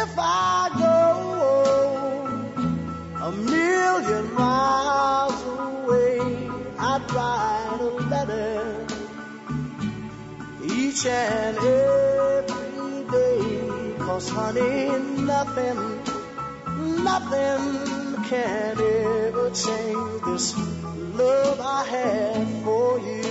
if I go a million miles away, I'd write a letter each and every day. 'Cause honey, nothing can ever change this love I have for you.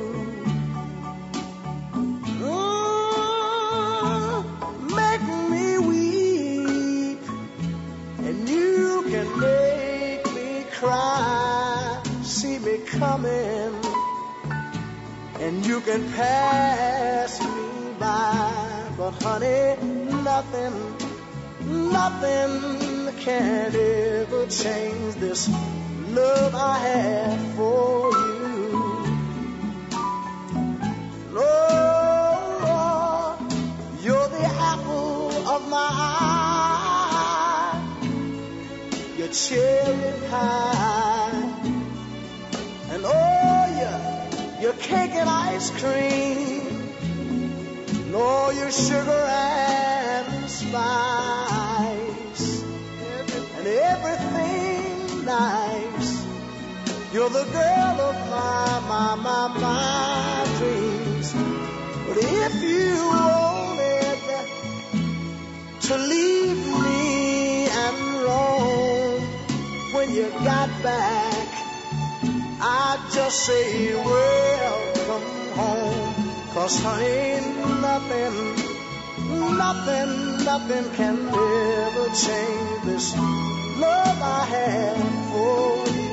Make me weep, and you can make me cry. See me coming, and you can pass me by. But honey, nothing can ever change this love I have for you. Lord, you're the apple of my eye, your cherry pie, and oh, your cake and ice cream, and all your sugar and spice, and everything nice. You're the girl of my dreams. But if you wanted to leave me and roam, when you got back, I'd just say welcome home. 'Cause honey, nothing can ever change this love I have for you.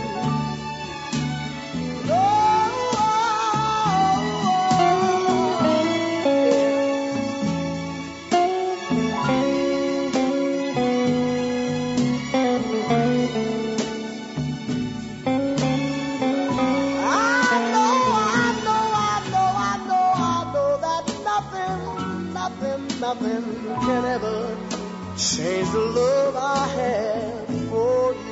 Nothing can ever change the love I have for you.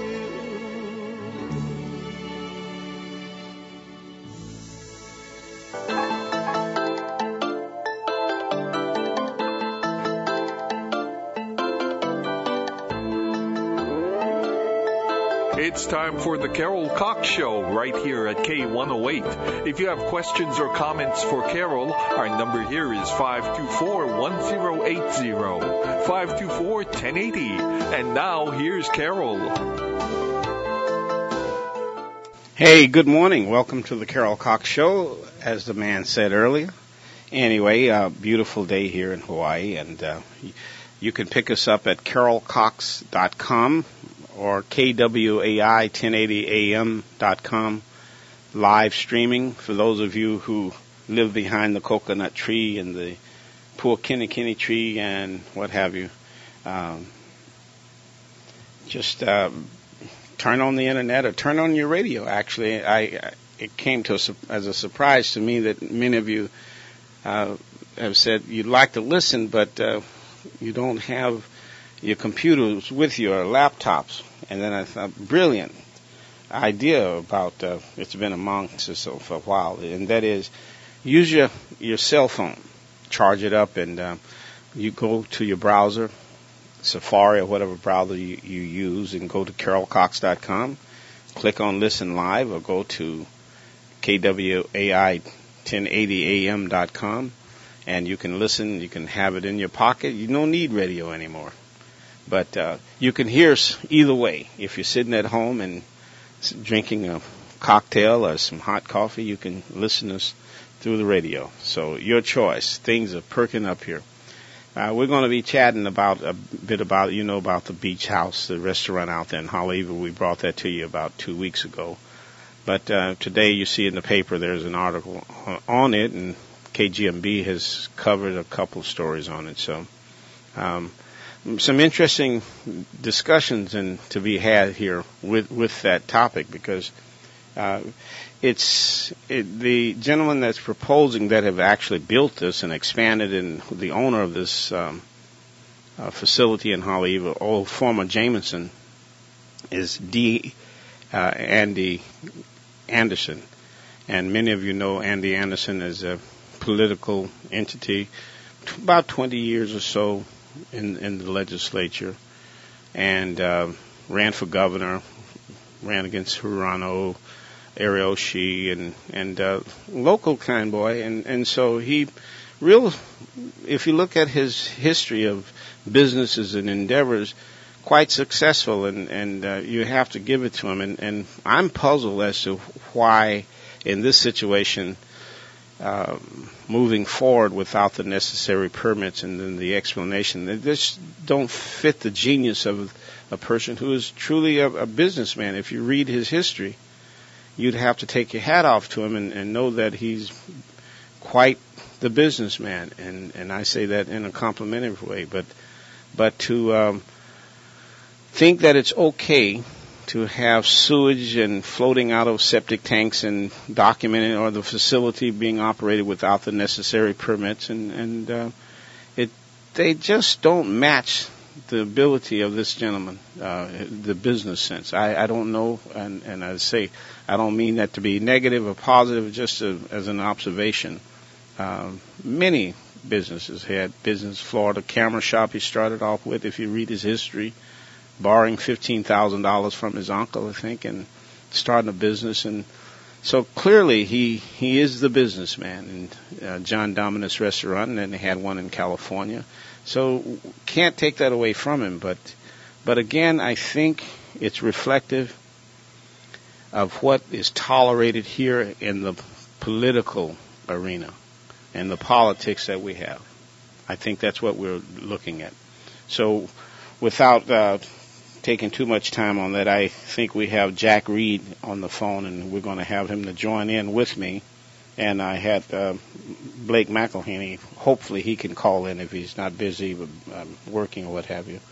It's time for the Carol Cox Show right here at K108. If you have questions or comments for Carol, our number here is 524-1080, 524-1080. And now here's Carol. Hey, good morning. Welcome to the Carol Cox Show, as the man said earlier. Anyway, beautiful day here in Hawaii, and you can pick us up at carolcox.com. or KWAI1080am.com, live streaming for those of you who live behind the coconut tree and the poor kinnikini tree and what have you. Just turn on the internet or turn on your radio. Actually, it came as a surprise to me that many of you have said you'd like to listen, but you don't have your computers with your laptops. And then I thought, brilliant idea about, it's been amongst us for a while, and that is use your cell phone, charge it up, and you go to your browser, Safari or whatever browser you use, and go to carolcox.com, click on Listen Live, or go to KWAI1080am.com, and you can listen, you can have it in your pocket. You don't need radio anymore. But you can hear us either way. If you're sitting at home and drinking a cocktail or some hot coffee, you can listen to us through the radio. So your choice. Things are perking up here. We're going to be chatting about a bit about the Beach House, the restaurant out there in Haleiwa. We brought that to you about 2 weeks ago. But today you see in the paper there's an article on it, and KGMB has covered a couple of stories on it. So some interesting discussions to be had here with that topic, because the gentleman that's proposing that have actually built this and expanded, and the owner of this facility in Haleiwa, old former Jameson, is Andy Anderson. And many of you know Andy Anderson as a political entity, about 20 years or so in the legislature, and ran for governor, ran against Hirono Ariyoshi, and local kind boy, and so he if you look at his history of businesses and endeavors, quite successful, and you have to give it to him. And I'm puzzled as to why, in this situation, moving forward without the necessary permits and then the explanation, they just don't fit the genius of a person who is truly a businessman. If you read his history, you'd have to take your hat off to him and know that he's quite the businessman. And I say that in a complimentary way. But to think that it's okay to have sewage and floating out of septic tanks and documenting, or the facility being operated without the necessary permits, and they just don't match the ability of this gentleman, the business sense. I don't know, and I say I don't mean that to be negative or positive, just as an observation. Many businesses had business. Florida Camera Shop he started off with, if you read his history, borrowing $15,000 from his uncle, I think, and starting a business. And so clearly he is the businessman. And John Dominus Restaurant, and then they had one in California. So can't take that away from him. But again, I think it's reflective of what is tolerated here in the political arena and the politics that we have. I think that's what we're looking at. So without taking too much time on that, I think we have Jack Reed on the phone, and we're going to have him to join in with me. And I had Blake McElhaney. Hopefully he can call in if he's not busy working or what have you.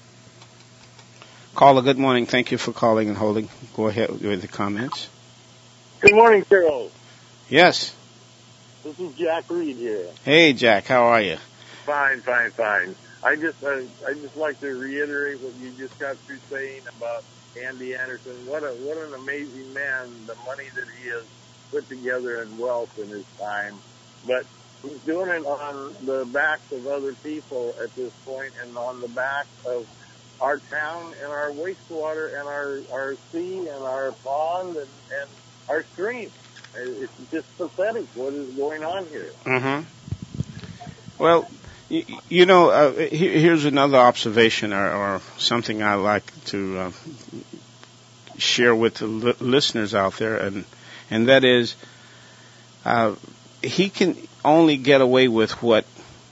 Caller, good morning. Thank you for calling and holding. Go ahead with the comments. Good morning, Carol. Yes. This is Jack Reed here. Hey, Jack. How are you? Fine. I just like to reiterate what you just got through saying about Andy Anderson. What an amazing man, the money that he has put together in wealth in his time. But he's doing it on the backs of other people at this point, and on the back of our town and our wastewater and our sea and our pond and our stream. It's just pathetic what is going on here. Mm-hmm. Well, here's another observation or something I like to share with the listeners out there, and that is he can only get away with what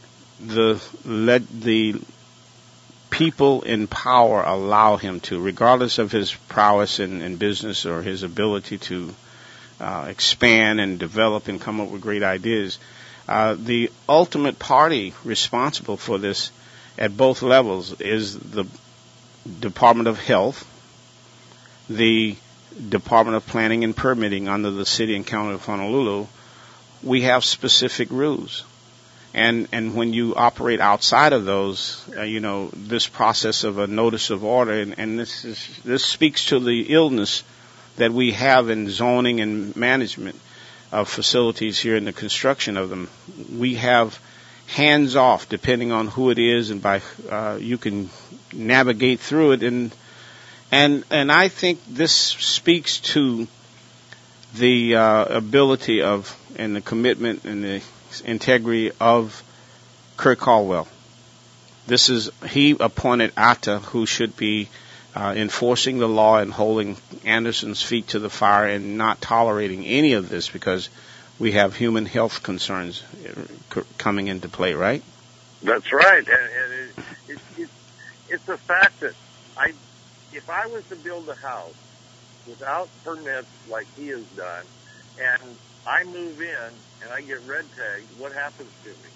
the people in power allow him to, regardless of his prowess in business or his ability to expand and develop and come up with great ideas. The ultimate party responsible for this at both levels is the Department of Health, the Department of Planning and Permitting under the City and County of Honolulu. We have specific rules. And when you operate outside of those, this process of a notice of order, and this speaks to the illness that we have in zoning and management of facilities here in the construction of them. We have hands off depending on who it is, and by you can navigate through it, and I think this speaks to the ability of and the commitment and the integrity of Kirk Caldwell. He appointed Atta, who should be enforcing the law and holding Anderson's feet to the fire and not tolerating any of this, because we have human health concerns coming into play, right? That's right. And it's a fact that if I was to build a house without permits like he has done, and I move in and I get red tagged, what happens to me?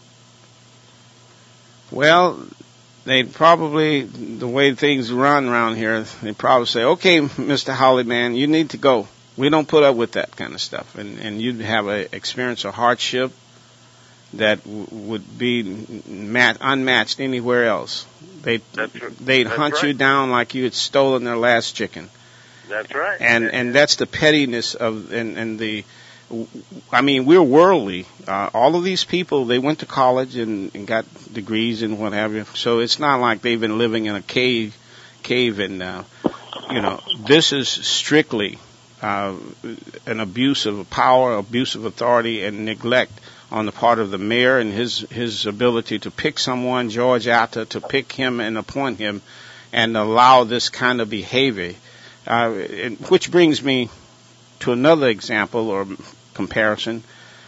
Well, they'd probably, the way things run around here, they'd probably say, okay, Mr. Howley, man, you need to go. We don't put up with that kind of stuff. And you'd have an experience of hardship that would be unmatched anywhere else. They'd hunt you down like you had stolen their last chicken. That's right. And that's the pettiness of, and the, I mean, we're worldly. All of these people, they went to college and got degrees and what have you. So it's not like they've been living in a cave and, this is strictly an abuse of power, abuse of authority, and neglect on the part of the mayor and his ability to pick someone, George Atta, to pick him and appoint him and allow this kind of behavior, which brings me to another example or comparison.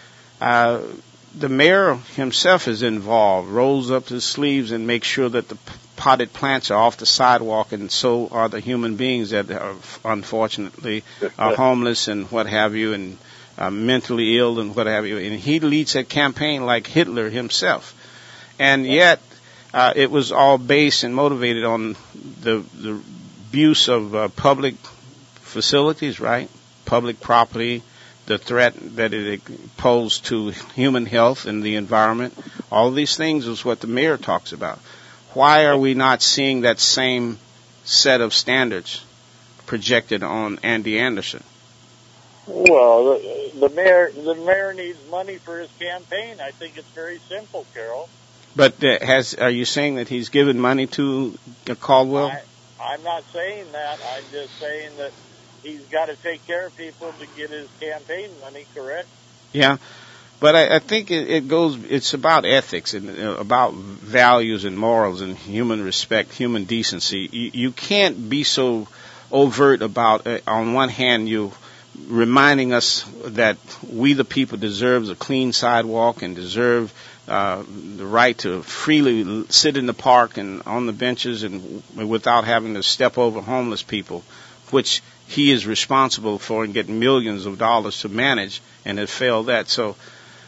The mayor himself is involved, rolls up his sleeves and makes sure that the potted plants are off the sidewalk, and so are the human beings that are unfortunately are homeless and what have you, and mentally ill and what have you. And he leads that campaign like Hitler himself. And yet, it was all based and motivated on the abuse of public facilities, right? Public property, the threat that it posed to human health and the environment. All of these things is what the mayor talks about. Why are we not seeing that same set of standards projected on Andy Anderson? Well, the mayor needs money for his campaign. I think it's very simple, Carol. But are you saying that he's given money to Caldwell? I'm not saying that. I'm just saying that he's got to take care of people to get his campaign money, correct? Yeah, but I think it's about ethics and about values and morals and human respect, human decency. You can't be so overt about, on one hand, you reminding us that we the people deserve a clean sidewalk and deserve the right to freely sit in the park and on the benches and without having to step over homeless people, which he is responsible for and get millions of dollars to manage, and has failed that. So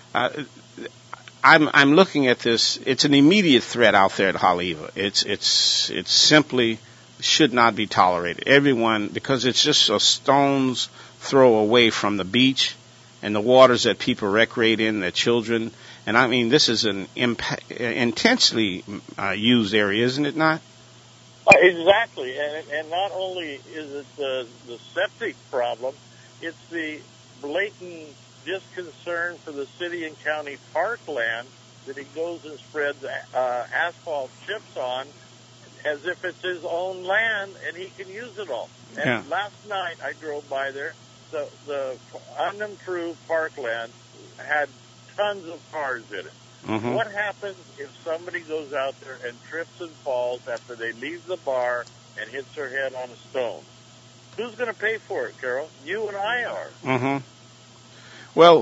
I'm looking at this. It's an immediate threat out there at Haleiwa. It's simply should not be tolerated. Everyone, because it's just a stone's throw away from the beach and the waters that people recreate in, their children. And I mean, this is an intensely used area, isn't it not? Exactly, and not only is it the septic problem, it's the blatant disconcern for the city and county parkland that he goes and spreads asphalt chips on as if it's his own land and he can use it all. And last night I drove by there. The unimproved parkland had tons of cars in it. Mm-hmm. What happens if somebody goes out there and trips and falls after they leave the bar and hits their head on a stone? Who's going to pay for it, Carol? You and I are. Mm-hmm. Well,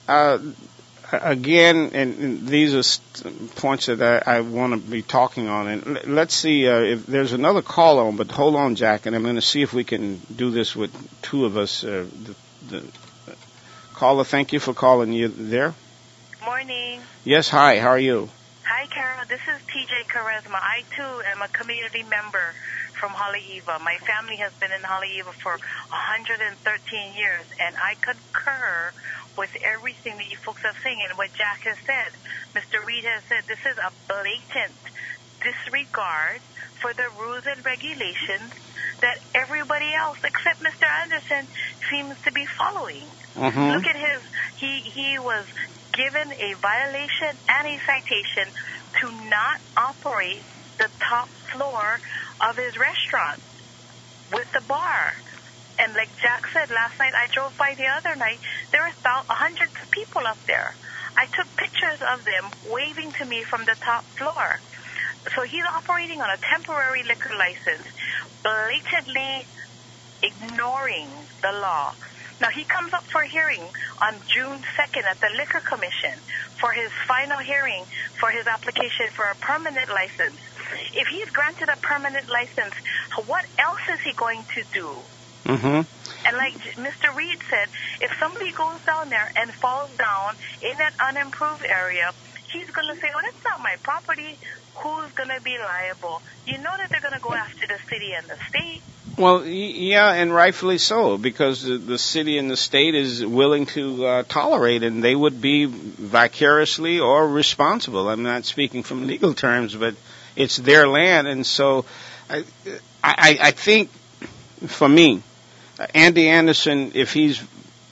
again, and these are points that I want to be talking on. And let's see if there's another call on, but hold on, Jack, and I'm going to see if we can do this with two of us. The caller, thank you for calling. You there? Morning. Yes, hi. How are you? Hi, Carol. This is TJ Charisma. I, too, am a community member from Haleiwa. My family has been in Haleiwa for 113 years, and I concur with everything that you folks are saying and what Jack has said. Mr. Reed has said this is a blatant disregard for the rules and regulations that everybody else except Mr. Anderson seems to be following. Mm-hmm. Look at he was given a violation and a citation to not operate the top floor of his restaurant with the bar. And like Jack said, last night I drove by the other night, there were about 100 people up there. I took pictures of them waving to me from the top floor. So he's operating on a temporary liquor license, blatantly ignoring the law. Now, he comes up for hearing on June 2nd at the Liquor Commission for his final hearing for his application for a permanent license. If he's granted a permanent license, what else is he going to do? Mm-hmm. And like Mr. Reed said, if somebody goes down there and falls down in that unimproved area, he's going to say, well, that's not my property. Who's going to be liable? You know that they're going to go after the city and the state. Well, yeah, and rightfully so, because the city and the state is willing to tolerate, and they would be vicariously or responsible. I'm not speaking from legal terms, but it's their land, and so I think, for me, Andy Anderson, if he's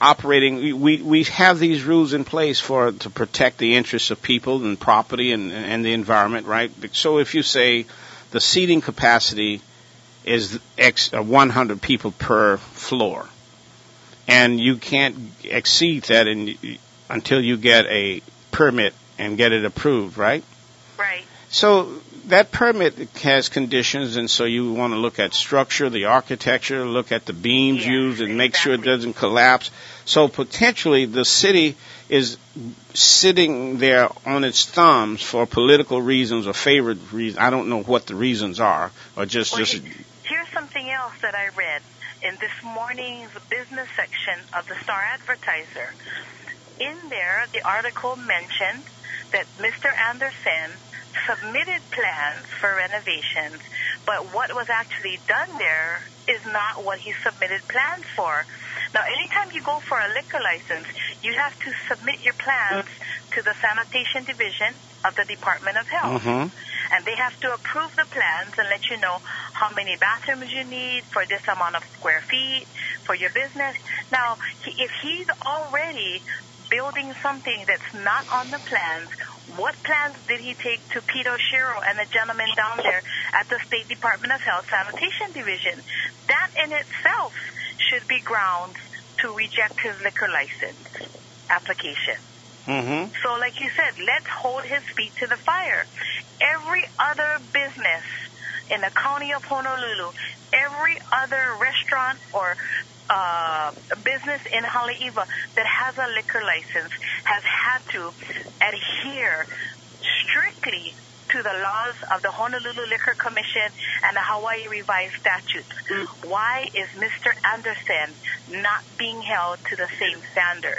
operating. We have these rules in place to protect the interests of people and property and the environment, right? So if you say the seating capacity is 100 people per floor, and you can't exceed that until you get a permit and get it approved, right? Right. So that permit has conditions, and so you want to look at structure, the architecture, look at the beams used, and make sure it doesn't collapse. So potentially the city is sitting there on its thumbs for political reasons or favorite reasons. I don't know what the reasons are, or just. Here's something else that I read in this morning's business section of the Star Advertiser. In there, the article mentioned that Mr. Anderson submitted plans for renovations, but what was actually done there is not what he submitted plans for. Now, anytime you go for a liquor license, you have to submit your plans to the Sanitation Division of the Department of Health. Mm-hmm. And they have to approve the plans and let you know how many bathrooms you need for this amount of square feet for your business. Now, if he's already building something that's not on the plans, what plans did he take to Pete O'Shiro and the gentleman down there at the State Department of Health Sanitation Division? That in itself should be grounds to reject his liquor license application. Mm-hmm. So like you said, let's hold his feet to the fire. Every other business in the county of Honolulu, every other restaurant or business in Haleiwa that has a liquor license has had to adhere strictly to the laws of the Honolulu Liquor Commission and the Hawaii Revised Statutes. Why is Mr. Anderson not being held to the same standard?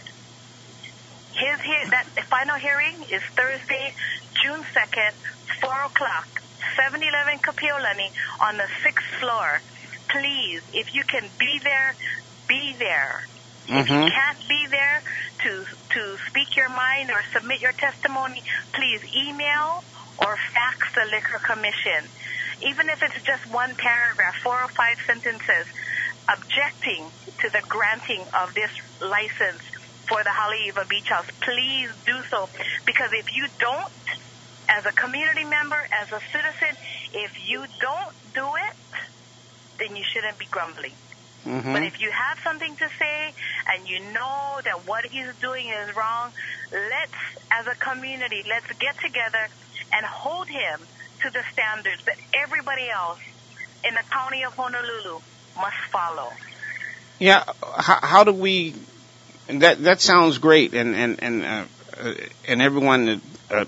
That final hearing is Thursday, June 2nd, 4 o'clock, 711 Kapiolani on the 6th floor. Please, if you can be there, be there. Mm-hmm. If you can't be there to speak your mind or submit your testimony, please email or fax the Liquor Commission. Even if it's just one paragraph, 4 or 5 sentences, objecting to the granting of this license for the Haleiwa Beach House, please do so. Because if you don't, as a community member, as a citizen, if you don't do it, then you shouldn't be grumbling. Mm-hmm. But if you have something to say and you know that what he's doing is wrong, as a community, let's get together and hold him to the standards that everybody else in the county of Honolulu must follow. Yeah, how do we? That sounds great, and everyone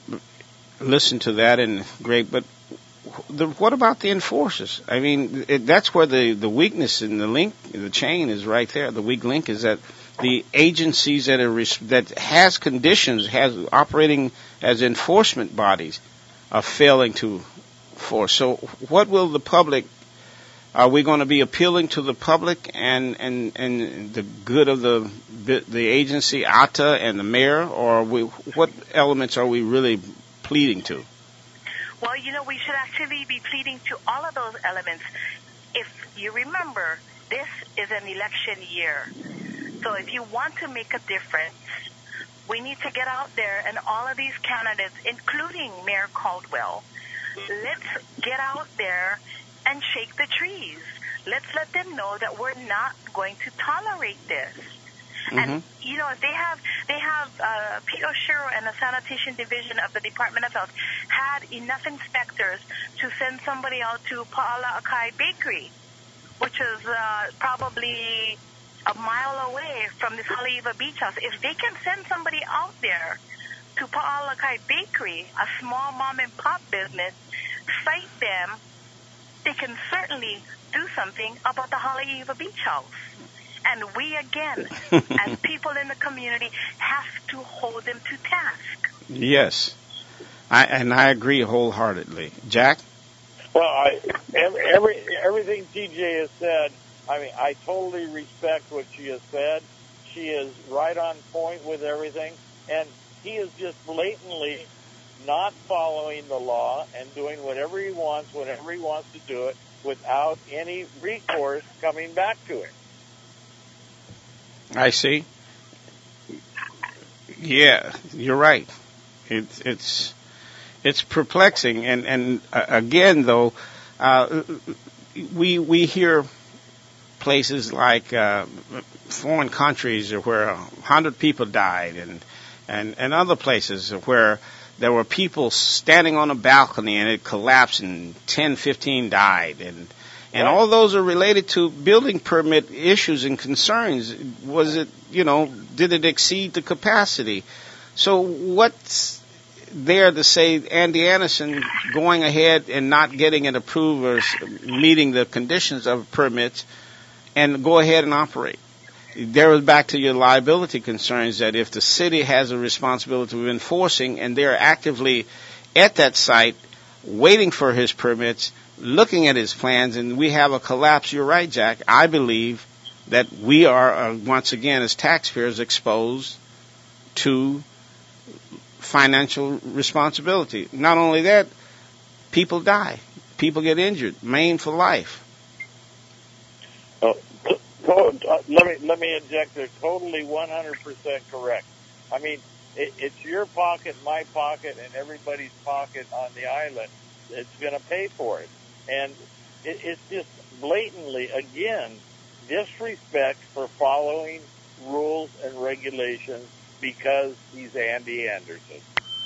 listened to that and great, but what about the enforcers? I mean, that's where the weakness in the chain is right there. The weak link is that the agencies that has conditions, has operating as enforcement bodies, are failing to enforce. So, what will the public? Are we going to be appealing to the public and the good of the agency, ATA, and the mayor, or what elements are we really pleading to? Well, we should actually be pleading to all of those elements. If you remember, this is an election year. So if you want to make a difference, we need to get out there and all of these candidates, including Mayor Caldwell, let's get out there and shake the trees. Let's let them know that we're not going to tolerate this. Mm-hmm. And, they have Pete O'Shiro and the Sanitation Division of the Department of Health had enough inspectors to send somebody out to Pa'ala'akai Bakery, which is probably a mile away from this Haleiwa Beach House. If they can send somebody out there to Pa'ala'akai Bakery, a small mom-and-pop business, cite them, they can certainly do something about the Haleiwa Beach House. And we, again, as people in the community, have to hold them to task. Yes. I agree wholeheartedly. Jack? Well, everything TJ has said, I totally respect what she has said. She is right on point with everything. And he is just blatantly not following the law and doing whatever he wants, whenever he wants to do it, without any recourse coming back to it. I see. Yeah, you're right. It's perplexing, and again though, we hear places like foreign countries where 100 people died, and other places where there were people standing on a balcony and it collapsed and 10, 15 died, and all those are related to building permit issues and concerns. Was it, did it exceed the capacity? So what's there to say Andy Anderson going ahead and not getting it approved or meeting the conditions of permits and go ahead and operate? There was back to your liability concerns, that if the city has a responsibility of enforcing and they're actively at that site waiting for his permits, looking at his plans, and we have a collapse, you're right, Jack. I believe that we are, once again, as taxpayers, exposed to financial responsibility. Not only that, people die. People get injured, maimed for life. Let me inject there. Totally 100% correct. I mean, it's your pocket, my pocket, and everybody's pocket on the island that's going to pay for it. And it's just blatantly, again, disrespect for following rules and regulations because he's Andy Anderson.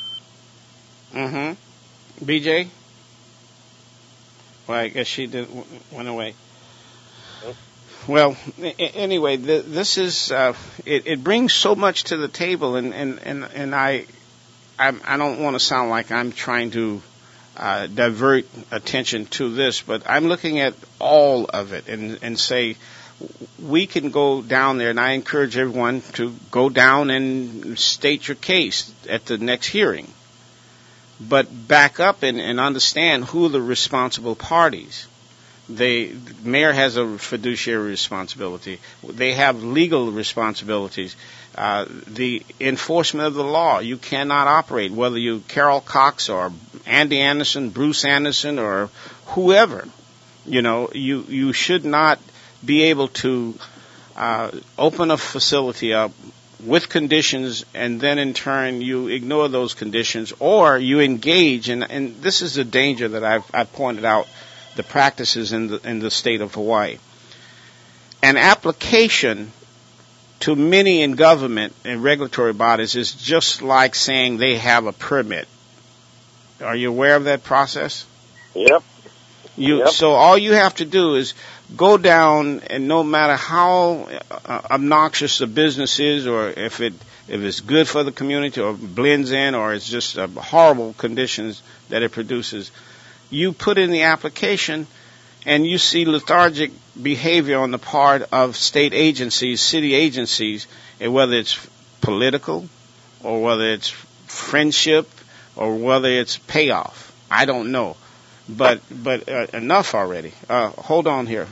Mm-hmm. BJ? Well, I guess she went away. Well, anyway, this is it brings so much to the table, and I don't want to sound like I'm trying to divert attention to this, but I'm looking at all of it and say we can go down there, and I encourage everyone to go down and state your case at the next hearing, but back up and understand who are the responsible parties. The mayor has a fiduciary responsibility. They have legal responsibilities. The enforcement of the law. You cannot operate, whether you Carol Cox or Andy Anderson, Bruce Anderson, or whoever. You should not be able to open a facility up with conditions, and then in turn you ignore those conditions, or you engage. And this is the danger that I've pointed out. The practices in the state of Hawaii. An application to many in government and regulatory bodies is just like saying they have a permit. Are you aware of that process? Yep. So all you have to do is go down, and no matter how obnoxious the business is, or if it's good for the community, or blends in, or it's just horrible conditions that it produces, you put in the application, and you see lethargic behavior on the part of state agencies, city agencies, and whether it's political, or whether it's friendship, or whether it's payoff. I don't know. But enough already. Hold on here.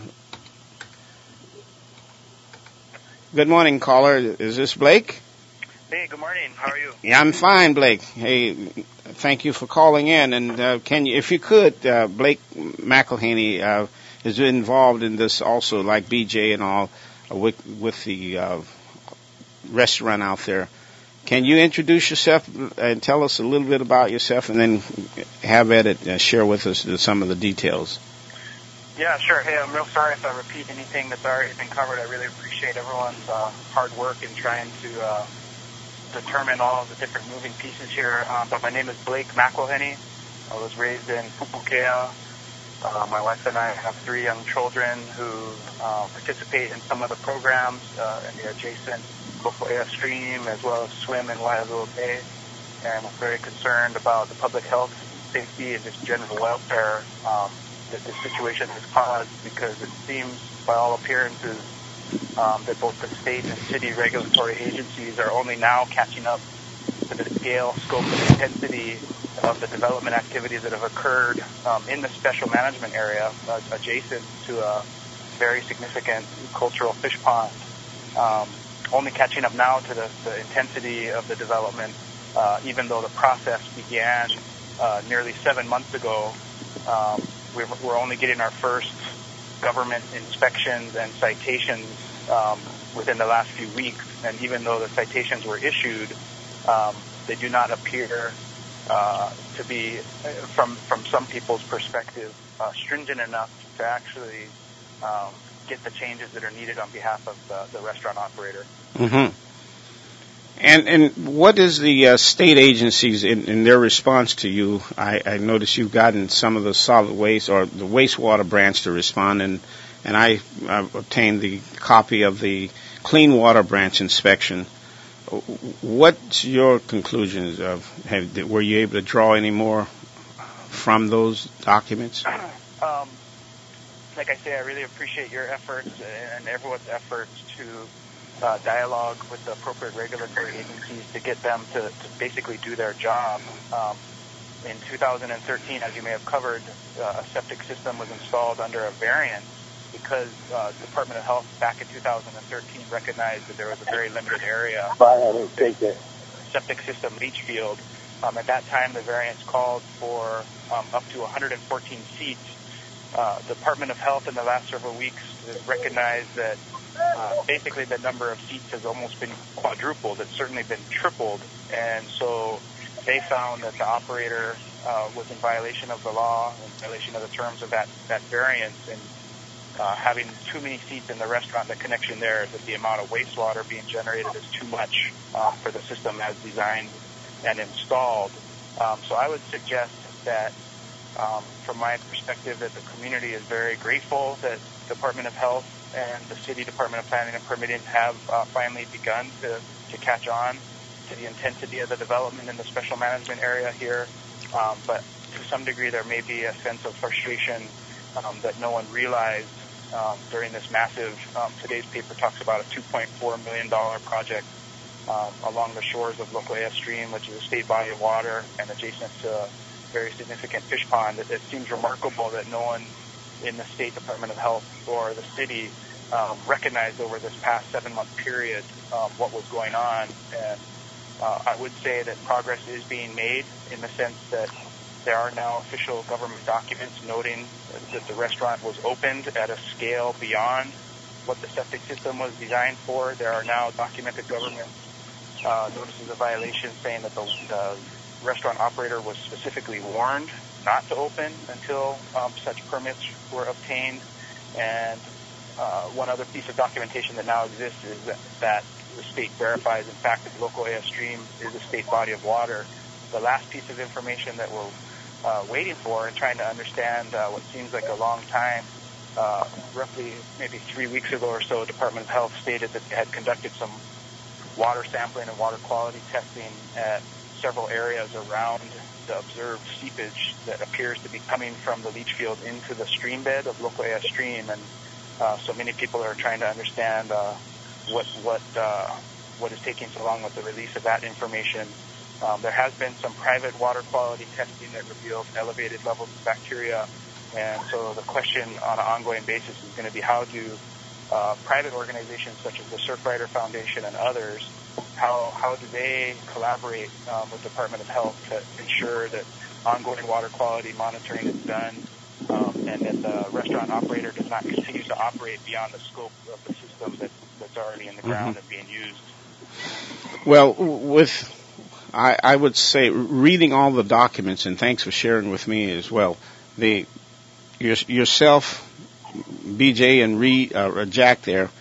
Good morning, caller. Is this Blake? Hey, good morning. How are you? Yeah, I'm fine, Blake. Hey, thank you for calling in. And can you, if you could, Blake McElhaney is involved in this also, like BJ and all, with the restaurant out there. Can you introduce yourself and tell us a little bit about yourself, and then have Ed share with us some of the details? Yeah, sure. Hey, I'm real sorry if I repeat anything that's already been covered. I really appreciate everyone's hard work in trying to determine all of the different moving pieces here. But my name is Blake McElhaney. I was raised in Pupukea. My wife and I have 3 young children who participate in some of the programs in the adjacent Kofo'ea stream, as well as swim in Waialua Bay. And I'm very concerned about the public health, safety, and just general welfare that this situation has caused, because it seems, by all appearances, that both the state and city regulatory agencies are only now catching up to the scale, scope, and intensity of the development activities that have occurred in the special management area adjacent to a very significant cultural fish pond. Only catching up now to the intensity of the development, even though the process began nearly 7 months ago. We're only getting our first government inspections and citations within the last few weeks, and even though the citations were issued, They do not appear to be, from some people's perspective, stringent enough to actually get the changes that are needed on behalf of the restaurant operator. Mm-hmm. And what is the state agencies in their response to you? I noticed you've gotten some of the solid waste or the wastewater branch to respond, and I obtained the copy of the clean water branch inspection. What's your conclusions of? Were you able to draw any more from those documents? Like I say, I really appreciate your efforts and everyone's efforts to dialogue with the appropriate regulatory agencies to get them to basically do their job. In 2013, as you may have covered, a septic system was installed under a variance because the Department of Health back in 2013 recognized that there was a very limited area septic system leach field. At that time, the variance called for up to 114 seats. The Department of Health in the last several weeks has recognized that basically the number of seats has almost been quadrupled. It's certainly been tripled. And so they found that the operator was in violation of the law, in violation of the terms of that variance, and having too many seats in the restaurant, the connection there is that the amount of wastewater being generated is too much for the system as designed and installed. So I would suggest that from my perspective that the community is very grateful that the Department of Health and the City Department of Planning and Permitting have finally begun to catch on to the intensity of the development in the special management area here. But to some degree there may be a sense of frustration that no one realized during this massive, today's paper talks about a $2.4 million project along the shores of Locoya Stream, which is a state body of water and adjacent to a very significant fish pond. It seems remarkable that no one in the State Department of Health or the city recognized over this past 7-month period what was going on. And I would say that progress is being made in the sense that there are now official government documents noting that the restaurant was opened at a scale beyond what the septic system was designed for. There are now documented government notices of violation saying that the restaurant operator was specifically warned not to open until such permits were obtained. And one other piece of documentation that now exists is that the state verifies, in fact, that Locoya Stream is a state body of water. The last piece of information that we're waiting for and trying to understand what seems like a long time, roughly maybe 3 weeks ago or so, Department of Health stated that they had conducted some water sampling and water quality testing at several areas around the observed seepage that appears to be coming from the leach field into the stream bed of Locoya Stream. And so many people are trying to understand what is taking so long with the release of that information. There has been some private water quality testing that revealed elevated levels of bacteria, and so the question on an ongoing basis is going to be how do private organizations such as the Surfrider Foundation and others, how do they collaborate with the Department of Health to ensure that ongoing water quality monitoring is done and that the restaurant operator does not continue to operate beyond the scope of the system that's already in the ground and being used? Well, I would say reading all the documents, and thanks for sharing with me as well. Yourself, BJ, and Jack there.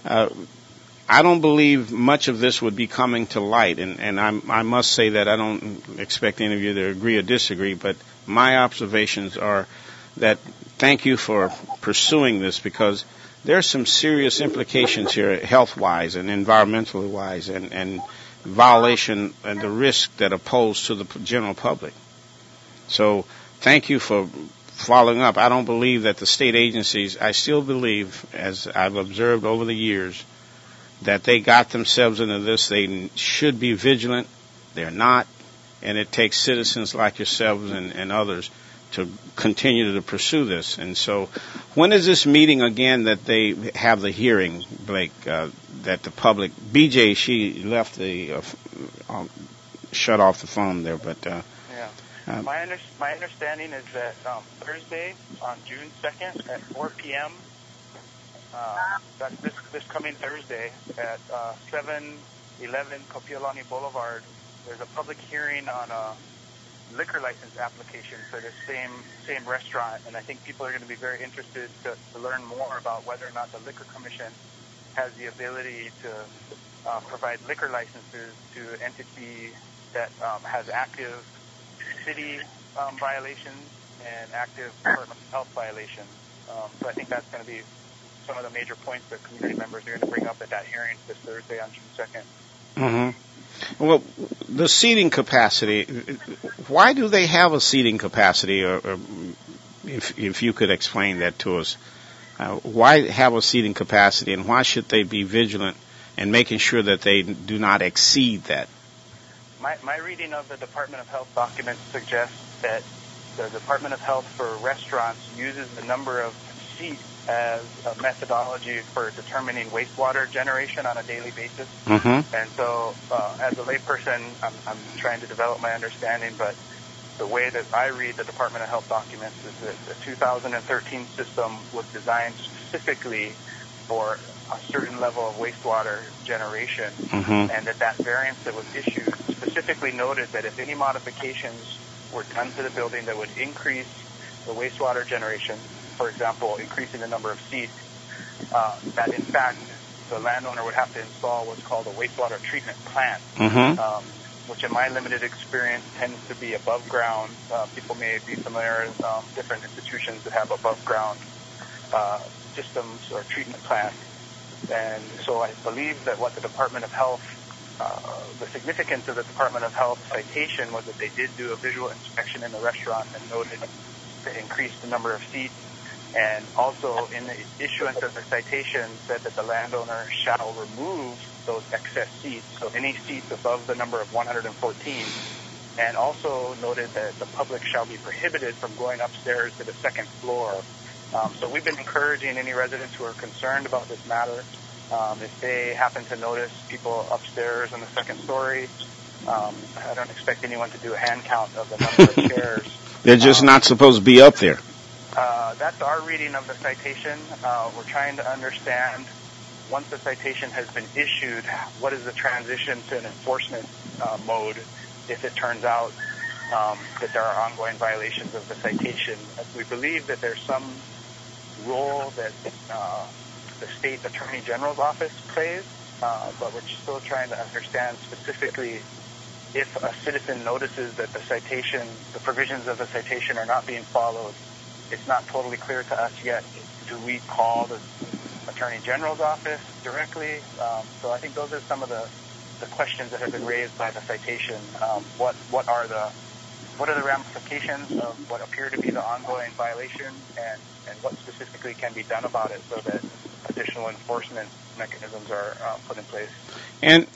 I don't believe much of this would be coming to light, and I must say that I don't expect any of you to agree or disagree. But my observations are that thank you for pursuing this because there's some serious implications here, health-wise and environmentally wise, and violation and the risk that are posed to the general public. So thank you for following up. I don't believe that the state agencies, I still believe, as I've observed over the years, that they got themselves into this. They should be vigilant. They're not. And it takes citizens like yourselves and others to continue to pursue this. And so when is this meeting again that they have the hearing, Blake, that the public, BJ, she left the, shut off the phone there, but... My understanding is that Thursday on June 2nd at 4 p.m., that's this coming Thursday at 711 Kopiolani Boulevard, there's a public hearing on a liquor license application for this same restaurant, and I think people are going to be very interested to learn more about whether or not the Liquor Commission has the ability to provide liquor licenses to an entity that has active city violations and active Department of Health violations. So I think that's going to be some of the major points that community members are going to bring up at that hearing this Thursday on June 2nd. Mm-hmm. Well, the seating capacity, why do they have a seating capacity? Or if you could explain that to us. Why have a seating capacity, and why should they be vigilant in making sure that they do not exceed that? My reading of the Department of Health documents suggests that the Department of Health for restaurants uses the number of seats as a methodology for determining wastewater generation on a daily basis. Mm-hmm. And so, as a layperson, I'm trying to develop my understanding, but the way that I read the Department of Health documents is that the 2013 system was designed specifically for a certain level of wastewater generation, mm-hmm. and that variance that was issued specifically noted that if any modifications were done to the building that would increase the wastewater generation, for example, increasing the number of seats, that in fact the landowner would have to install what's called a wastewater treatment plant, mm-hmm. Which in my limited experience tends to be above ground. People may be familiar with different institutions that have above ground systems or treatment plants. And so I believe that what the Department of Health, the significance of the Department of Health citation was that they did do a visual inspection in the restaurant and noted to increase the number of seats. And also in the issuance of the citation said that the landowner shall remove those excess seats, so any seats above the number of 114, and also noted that the public shall be prohibited from going upstairs to the second floor. So we've been encouraging any residents who are concerned about this matter, if they happen to notice people upstairs in the second story, I don't expect anyone to do a hand count of the number of chairs. They're just not supposed to be up there. That's our reading of the citation. We're trying to understand, once the citation has been issued, what is the transition to an enforcement mode if it turns out that there are ongoing violations of the citation. We believe that there's some role that the state attorney general's office plays, but we're still trying to understand specifically if a citizen notices that the citation, the provisions of the citation are not being followed. It's not totally clear to us yet. Do we call the Attorney General's office directly? So I think those are some of the questions that have been raised by the citation. What are the ramifications of what appear to be the ongoing violation, and what specifically can be done about it so that additional enforcement mechanisms are put in place? And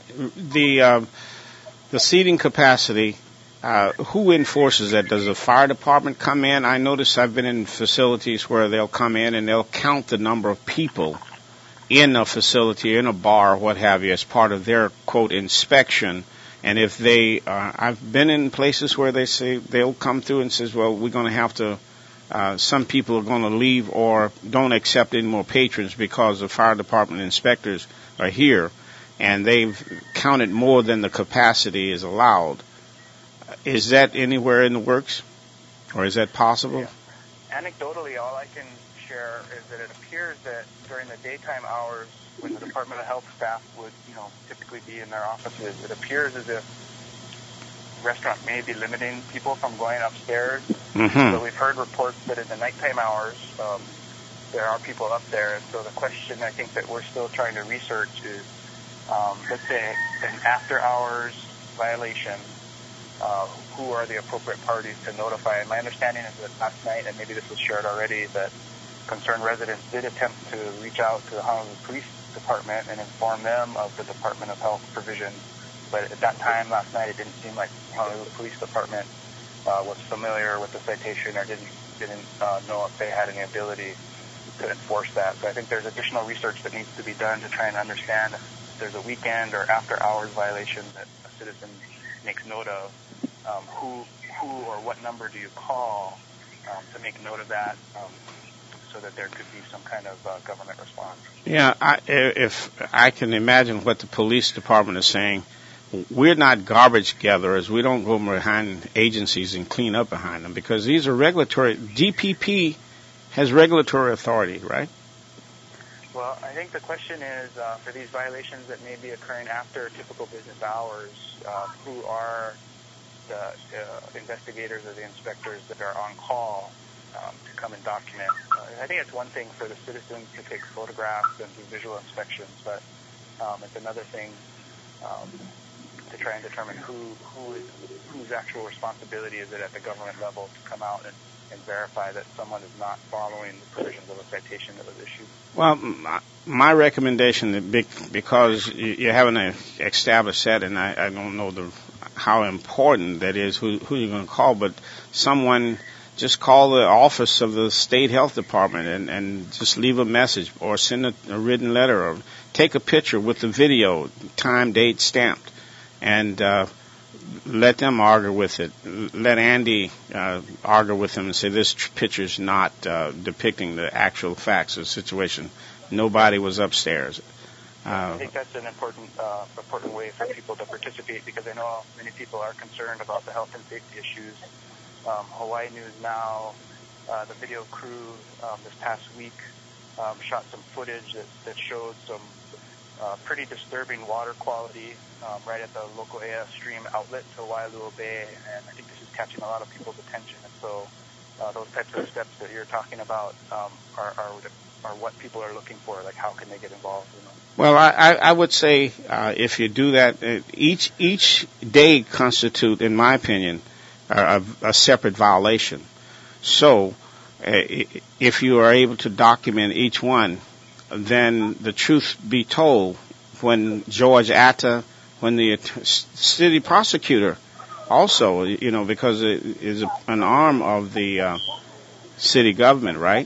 the seating capacity, who enforces that? Does the fire department come in? I notice I've been in facilities where they'll come in and they'll count the number of people in a facility, in a bar, what have you, as part of their, quote, inspection. And if they, I've been in places where they say, they'll come through and says, well, we're going to have to, some people are going to leave or don't accept any more patrons because the fire department inspectors are here and they've counted more than the capacity is allowed. Is that anywhere in the works, or is that possible? Yeah. Anecdotally, all I can share is that it appears that during the daytime hours, when the Department of Health staff would, typically be in their offices, it appears as if restaurant may be limiting people from going upstairs. Mm-hmm. So we've heard reports that in the nighttime hours, there are people up there. And so the question I think that we're still trying to research is, let's say, an after-hours violation. Who are the appropriate parties to notify? And my understanding is that last night, and maybe this was shared already, that concerned residents did attempt to reach out to the Honolulu Police Department and inform them of the Department of Health provisions. But at that time last night, it didn't seem like the Honolulu Police Department was familiar with the citation or didn't know if they had any ability to enforce that. So I think there's additional research that needs to be done to try and understand if there's a weekend or after-hours violation that a citizen makes note of. Who or what number do you call to make note of that, so that there could be some kind of government response? Yeah, if I can imagine what the police department is saying, we're not garbage gatherers. We don't go behind agencies and clean up behind them because these are regulatory. DPP has regulatory authority, right? Well, I think the question is for these violations that may be occurring after typical business hours, who are the investigators or the inspectors that are on call to come and document. I think it's one thing for the citizens to take photographs and do visual inspections, but it's another thing to try and determine whose actual responsibility is it at the government level to come out and verify that someone is not following the provisions of a citation that was issued. Well, my recommendation, because you haven't established that, and I don't know how important that is, who you're going to call, but someone just call the office of the state health department and just leave a message or send a written letter or take a picture with the video, time, date stamped, and let them argue with it. Let Andy argue with them and say this picture is not depicting the actual facts of the situation. Nobody was upstairs. I think that's an important way for people to participate because I know many people are concerned about the health and safety issues. Hawaii News Now, the video crew this past week shot some footage that showed some pretty disturbing water quality right at the local AS stream outlet to Waialua Bay, and I think this is catching a lot of people's attention. And so those types of steps that you're talking about are what people are looking for. Like, how can they get involved? You know? Well, I would say if you do that, each day constitute, in my opinion, a separate violation. So if you are able to document each one, then the truth be told, when George Atta, when the city prosecutor also, because it is an arm of the city government, right?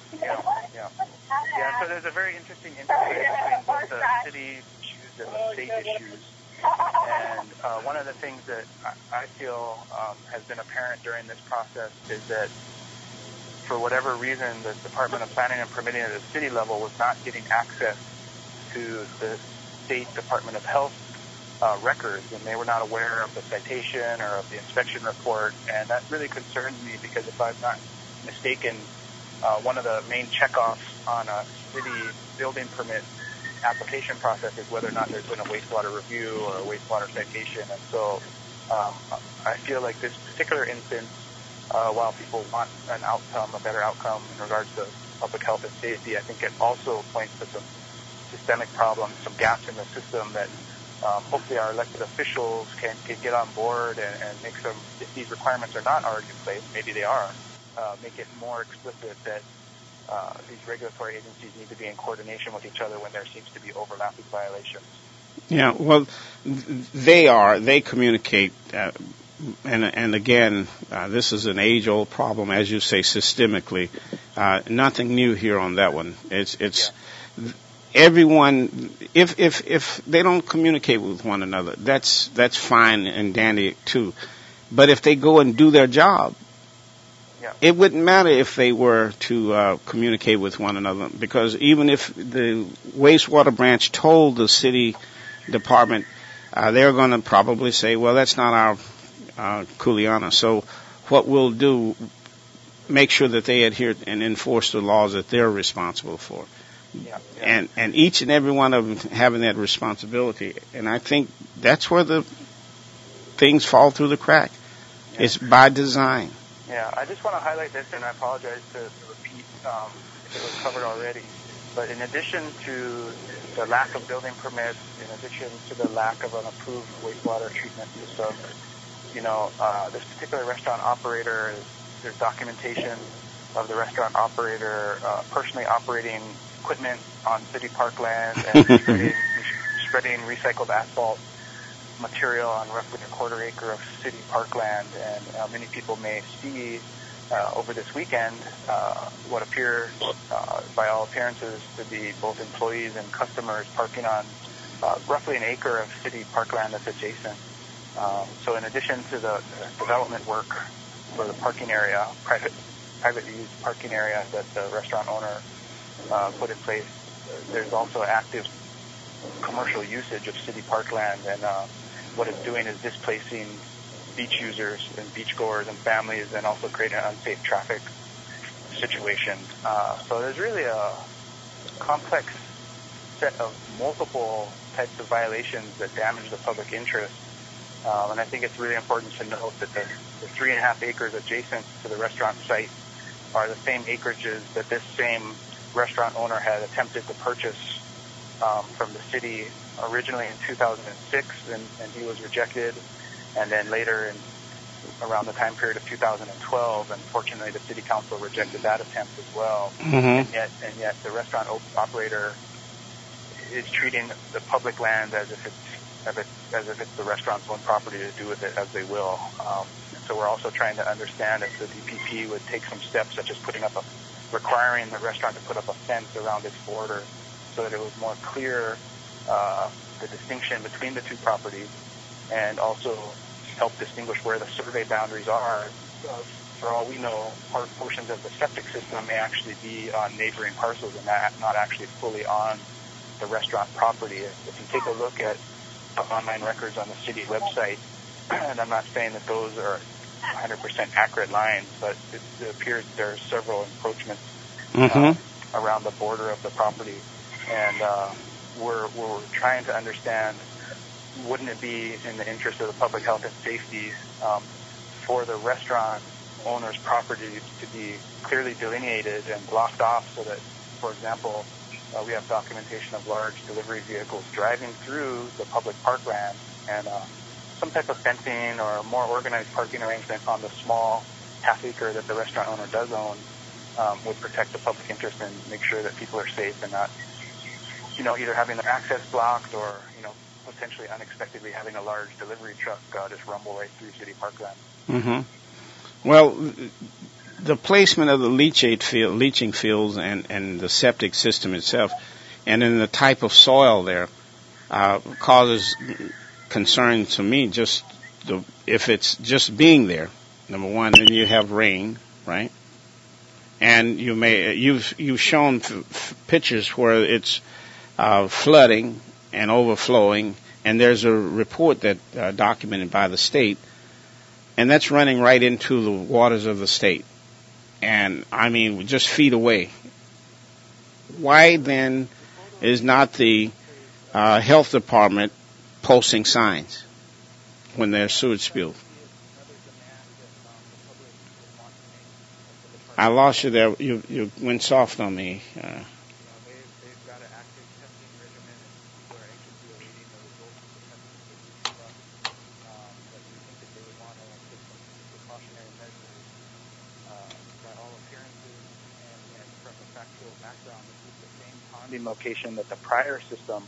Yeah, so there's a very interesting interplay between both the city issues and the state issues. And one of the things that I feel has been apparent during this process is that for whatever reason, the Department of Planning and Permitting at the city level was not getting access to the State Department of Health records, and they were not aware of the citation or of the inspection report. And that really concerns me because if I'm not mistaken, one of the main checkoffs on a city building permit application process is whether or not there's been a wastewater review or a wastewater citation. And so I feel like this particular instance, while people want a better outcome in regards to public health and safety, I think it also points to some systemic problems, some gaps in the system that hopefully our elected officials can get on board and make some, if these requirements are not already in place, maybe they are, make it more explicit that these regulatory agencies need to be in coordination with each other when there seems to be overlapping violations. Yeah, well, they communicate, and again, this is an age-old problem, as you say, systemically. Nothing new here on that one. It's everyone. If they don't communicate with one another, that's fine and dandy too. But if they go and do their job, it wouldn't matter if they were to communicate with one another, because even if the wastewater branch told the city department, they're going to probably say, well, that's not our kuleana. So what we'll do, make sure that they adhere and enforce the laws that they're responsible for. And each and every one of them having that responsibility. And I think that's where the things fall through the crack. It's by design. Yeah, I just want to highlight this, and I apologize to repeat if it was covered already. But in addition to the lack of building permits, in addition to the lack of an approved wastewater treatment system, this particular restaurant operator, there's documentation of the restaurant operator personally operating equipment on city parkland and spreading recycled asphalt material on roughly a quarter acre of city parkland. And many people may see over this weekend what appear, by all appearances, to be both employees and customers parking on roughly an acre of city parkland that's adjacent. So in addition to the development work for the parking area, private use parking area that the restaurant owner put in place, there's also active commercial usage of city parkland. And what it's doing is displacing beach users and beachgoers and families, and also creating an unsafe traffic situation. So there's really a complex set of multiple types of violations that damage the public interest. And I think it's really important to note that the 3.5 acres adjacent to the restaurant site are the same acreages that this same restaurant owner had attempted to purchase from the city originally in 2006, and he was rejected. And then later, around the time period of 2012, unfortunately, the city council rejected that attempt as well. Mm-hmm. And yet, the restaurant operator is treating the public land as if it's the restaurant's own property to do with it as they will. So we're also trying to understand if the DPP would take some steps, such as requiring the restaurant to put up a fence around its border, so that it was more clear the distinction between the two properties, and also help distinguish where the survey boundaries are. For all we know, portions of the septic system may actually be on neighboring parcels and not actually fully on the restaurant property. If you take a look at the online records on the city website, and I'm not saying that those are 100% accurate lines, but it appears there are several encroachments around the border of the property. And we're trying to understand, wouldn't it be in the interest of the public health and safety for the restaurant owner's property to be clearly delineated and blocked off, so that, for example, we have documentation of large delivery vehicles driving through the public parkland, and some type of fencing or more organized parking arrangement on the small half acre that the restaurant owner does own would protect the public interest and make sure that people are safe and not, either having their access blocked or, potentially unexpectedly having a large delivery truck just rumble right through city parkland. Mm-hmm. Well, the placement of the leaching fields and the septic system itself, and in the type of soil there, causes concern to me. If it's just being there, number one, then you have rain, right? And you've shown pictures where it's flooding and overflowing, and there's a report that documented by the state, and that's running right into the waters of the state. And I mean, just feet away. Why then is not the health department posting signs when there's sewage spilled? I lost you there. You went soft on me. They've got an active testing regimen, and people are anxiously awaiting the results of the testing that but we think that they would want to take some precautionary measures. By all appearances and from the factual background, this is the same ponding location that the prior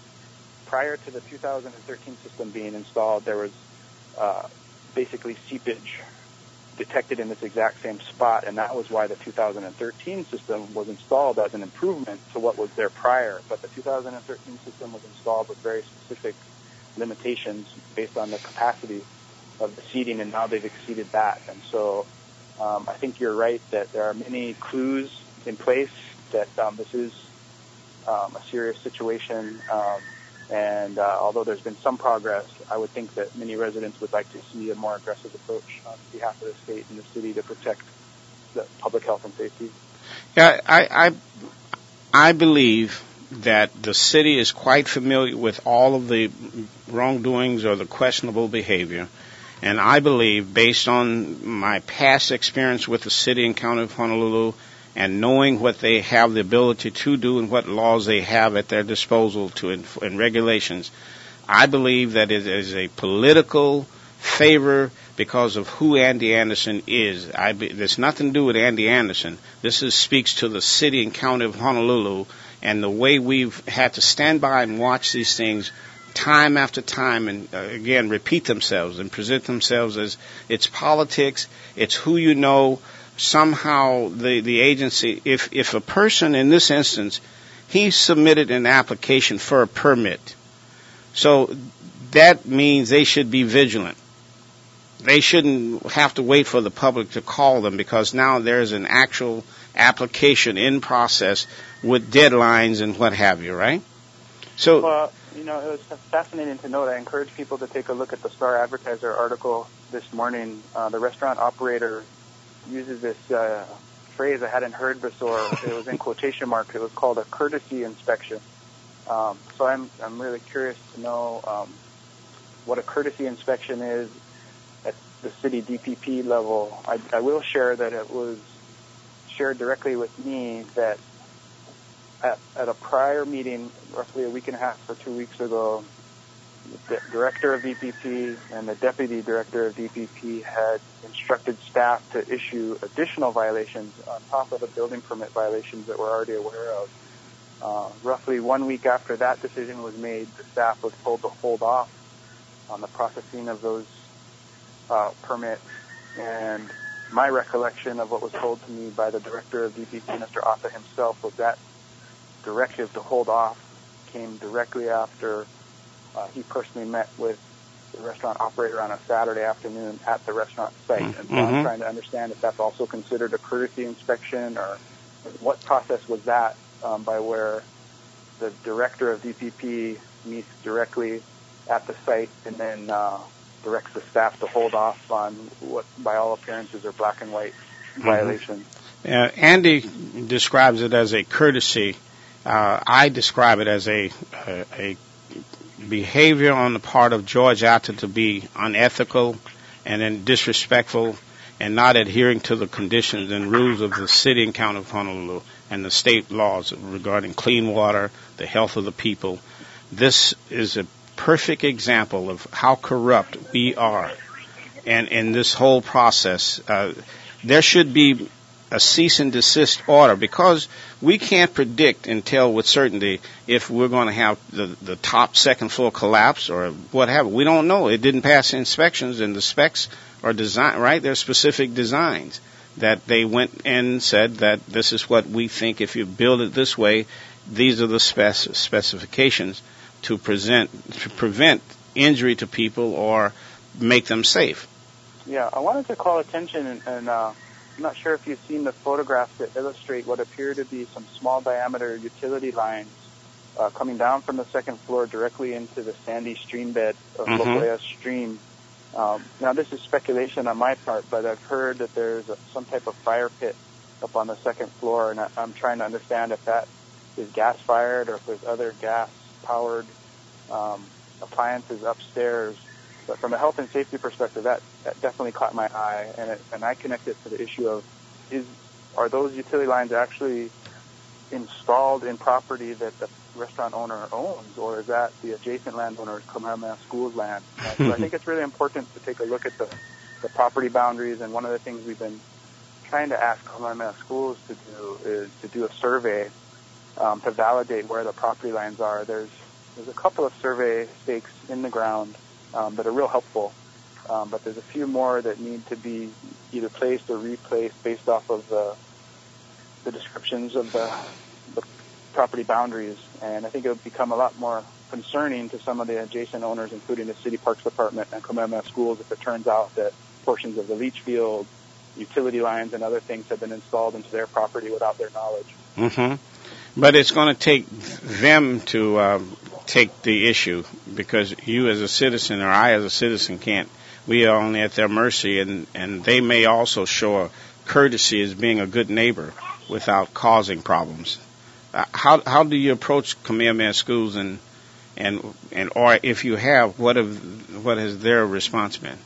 to the 2013 system being installed, there was basically seepage detected in this exact same spot, and that was why the 2013 system was installed as an improvement to what was there prior. But the 2013 system was installed with very specific limitations based on the capacity of the seeding, and now they've exceeded that. And so I think you're right that there are many clues in place that this is a serious situation. And although there's been some progress, I would think that many residents would like to see a more aggressive approach on behalf of the state and the city to protect the public health and safety. Yeah, I believe that the city is quite familiar with all of the wrongdoings or the questionable behavior. And I believe, based on my past experience with the city and county of Honolulu, and knowing what they have the ability to do and what laws they have at their disposal and regulations, I believe that it is a political favor because of who Andy Anderson is. There's nothing to do with Andy Anderson. This speaks to the city and county of Honolulu and the way we've had to stand by and watch these things time after time and, again, repeat themselves and present themselves as it's politics, it's who you know. Somehow the agency, if a person in this instance, he submitted an application for a permit. So that means they should be vigilant. They shouldn't have to wait for the public to call them, because now there's an actual application in process with deadlines and what have you, right? So You know, it was fascinating to note. I encourage people to take a look at the Star Advertiser article this morning. The restaurant operator uses this phrase I hadn't heard before. It was in quotation marks. It was called a courtesy inspection. So I'm really curious to know what a courtesy inspection is at the city DPP level. I will share that it was shared directly with me that at a prior meeting, roughly a week and a half or 2 weeks ago, the director of DPP and the deputy director of DPP had instructed staff to issue additional violations on top of the building permit violations that we're already aware of. Roughly 1 week after that decision was made, the staff was told to hold off on the processing of those permits. And my recollection of what was told to me by the director of DPP, Mr. Atta himself, was that directive to hold off came directly after he personally met with the restaurant operator on a Saturday afternoon at the restaurant site. And so I'm trying to understand if that's also considered a courtesy inspection, or what process was that by where the director of DPP meets directly at the site and then directs the staff to hold off on what, by all appearances, are black and white violations. Andy describes it as a courtesy. I describe it as a behavior on the part of George Atta to be unethical and then disrespectful and not adhering to the conditions and rules of the city and county of Honolulu and the state laws regarding clean water, the health of the people. This is a perfect example of how corrupt we are. And in this whole process, there should be a cease and desist order, because we can't predict and tell with certainty if we're going to have the top second floor collapse or what have you. We don't know. It didn't pass inspections, and the specs are designed, right? They're specific designs that they went and said that this is what we think. If you build it this way, these are the specifications to prevent injury to people or make them safe. Yeah, I wanted to call attention, and I'm not sure if you've seen the photographs that illustrate what appear to be some small diameter utility lines coming down from the second floor directly into the sandy stream bed of Lokoea Stream. Now, this is speculation on my part, but I've heard that there's some type of fire pit up on the second floor, and I'm trying to understand if that is gas-fired or if there's other gas-powered appliances upstairs. But from a health and safety perspective, that definitely caught my eye, and I connect it to the issue of are those utility lines actually installed in property that the restaurant owner owns, or is that the adjacent landowner's Kamehameha Schools land? So I think it's really important to take a look at the property boundaries, and one of the things we've been trying to ask Kamehameha Schools to do is to do a survey to validate where the property lines are. There's a couple of survey stakes in the ground that are real helpful, but there's a few more that need to be either placed or replaced based off of the descriptions of the property boundaries. And I think it would become a lot more concerning to some of the adjacent owners, including the City Parks Department and Kamehameha Schools, if it turns out that portions of the leach field, utility lines, and other things have been installed into their property without their knowledge. But it's going to take them to take the issue, because you as a citizen or I as a citizen can't. We are only at their mercy, and they may also show a courtesy as being a good neighbor without causing problems. How do you approach Kamehameha Schools, and or if you have, what has their response been?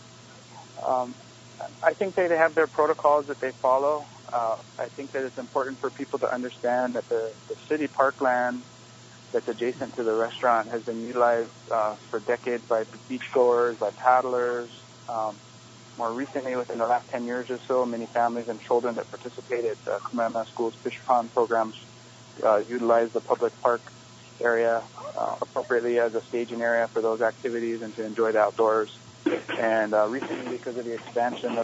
I think they have their protocols that they follow. I think that it's important for people to understand that the city parkland that's adjacent to the restaurant has been utilized for decades by beachgoers, by paddlers. More recently, within the last 10 years or so, many families and children that participate at Kamehameha Schools fish pond programs utilize the public park area appropriately as a staging area for those activities and to enjoy the outdoors. And recently, because of the expansion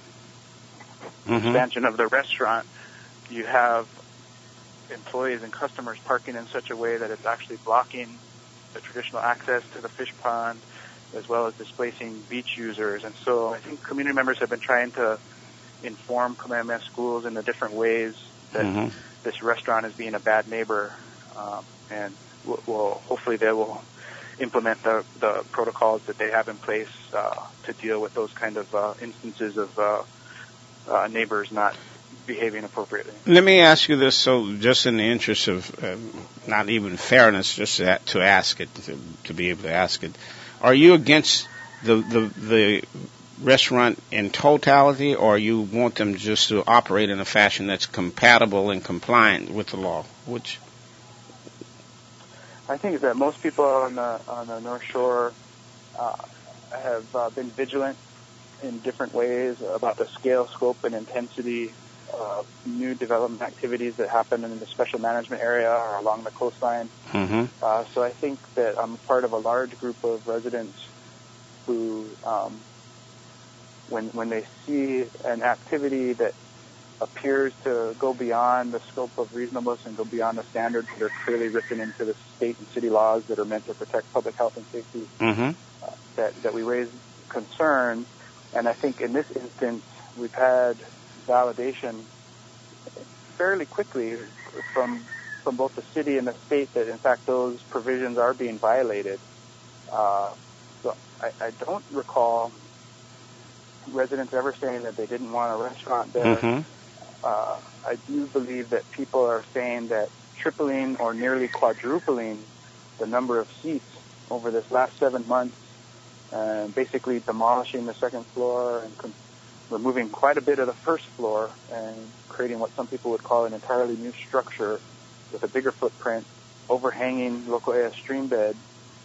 of the restaurant, you have employees and customers parking in such a way that it's actually blocking the traditional access to the fish pond, as well as displacing beach users. And so I think community members have been trying to inform Kamehameha Schools in the different ways that this restaurant is being a bad neighbor. And hopefully they will implement the protocols that they have in place to deal with those kind of instances of neighbors not behaving appropriately. Let me ask you this, so just in the interest of not even fairness, just to ask it, to be able to ask it, are you against the restaurant in totality, or you want them just to operate in a fashion that's compatible and compliant with the law? Which I think that most people on the North Shore have been vigilant in different ways about the scale, scope, and intensity of new development activities that happen in the special management area or along the coastline. Mm-hmm. So I think that I'm part of a large group of residents who, when they see an activity that appears to go beyond the scope of reasonableness and go beyond the standards that are clearly written into the state and city laws that are meant to protect public health and safety, mm-hmm. That we raise concern. And I think in this instance, we've had validation fairly quickly from both the city and the state that, in fact, those provisions are being violated. So I don't recall residents ever saying that they didn't want a restaurant there. Mm-hmm. I do believe that people are saying that tripling or nearly quadrupling the number of seats over this last 7 months, basically demolishing the second floor and removing quite a bit of the first floor and creating what some people would call an entirely new structure with a bigger footprint, overhanging local AS stream bed,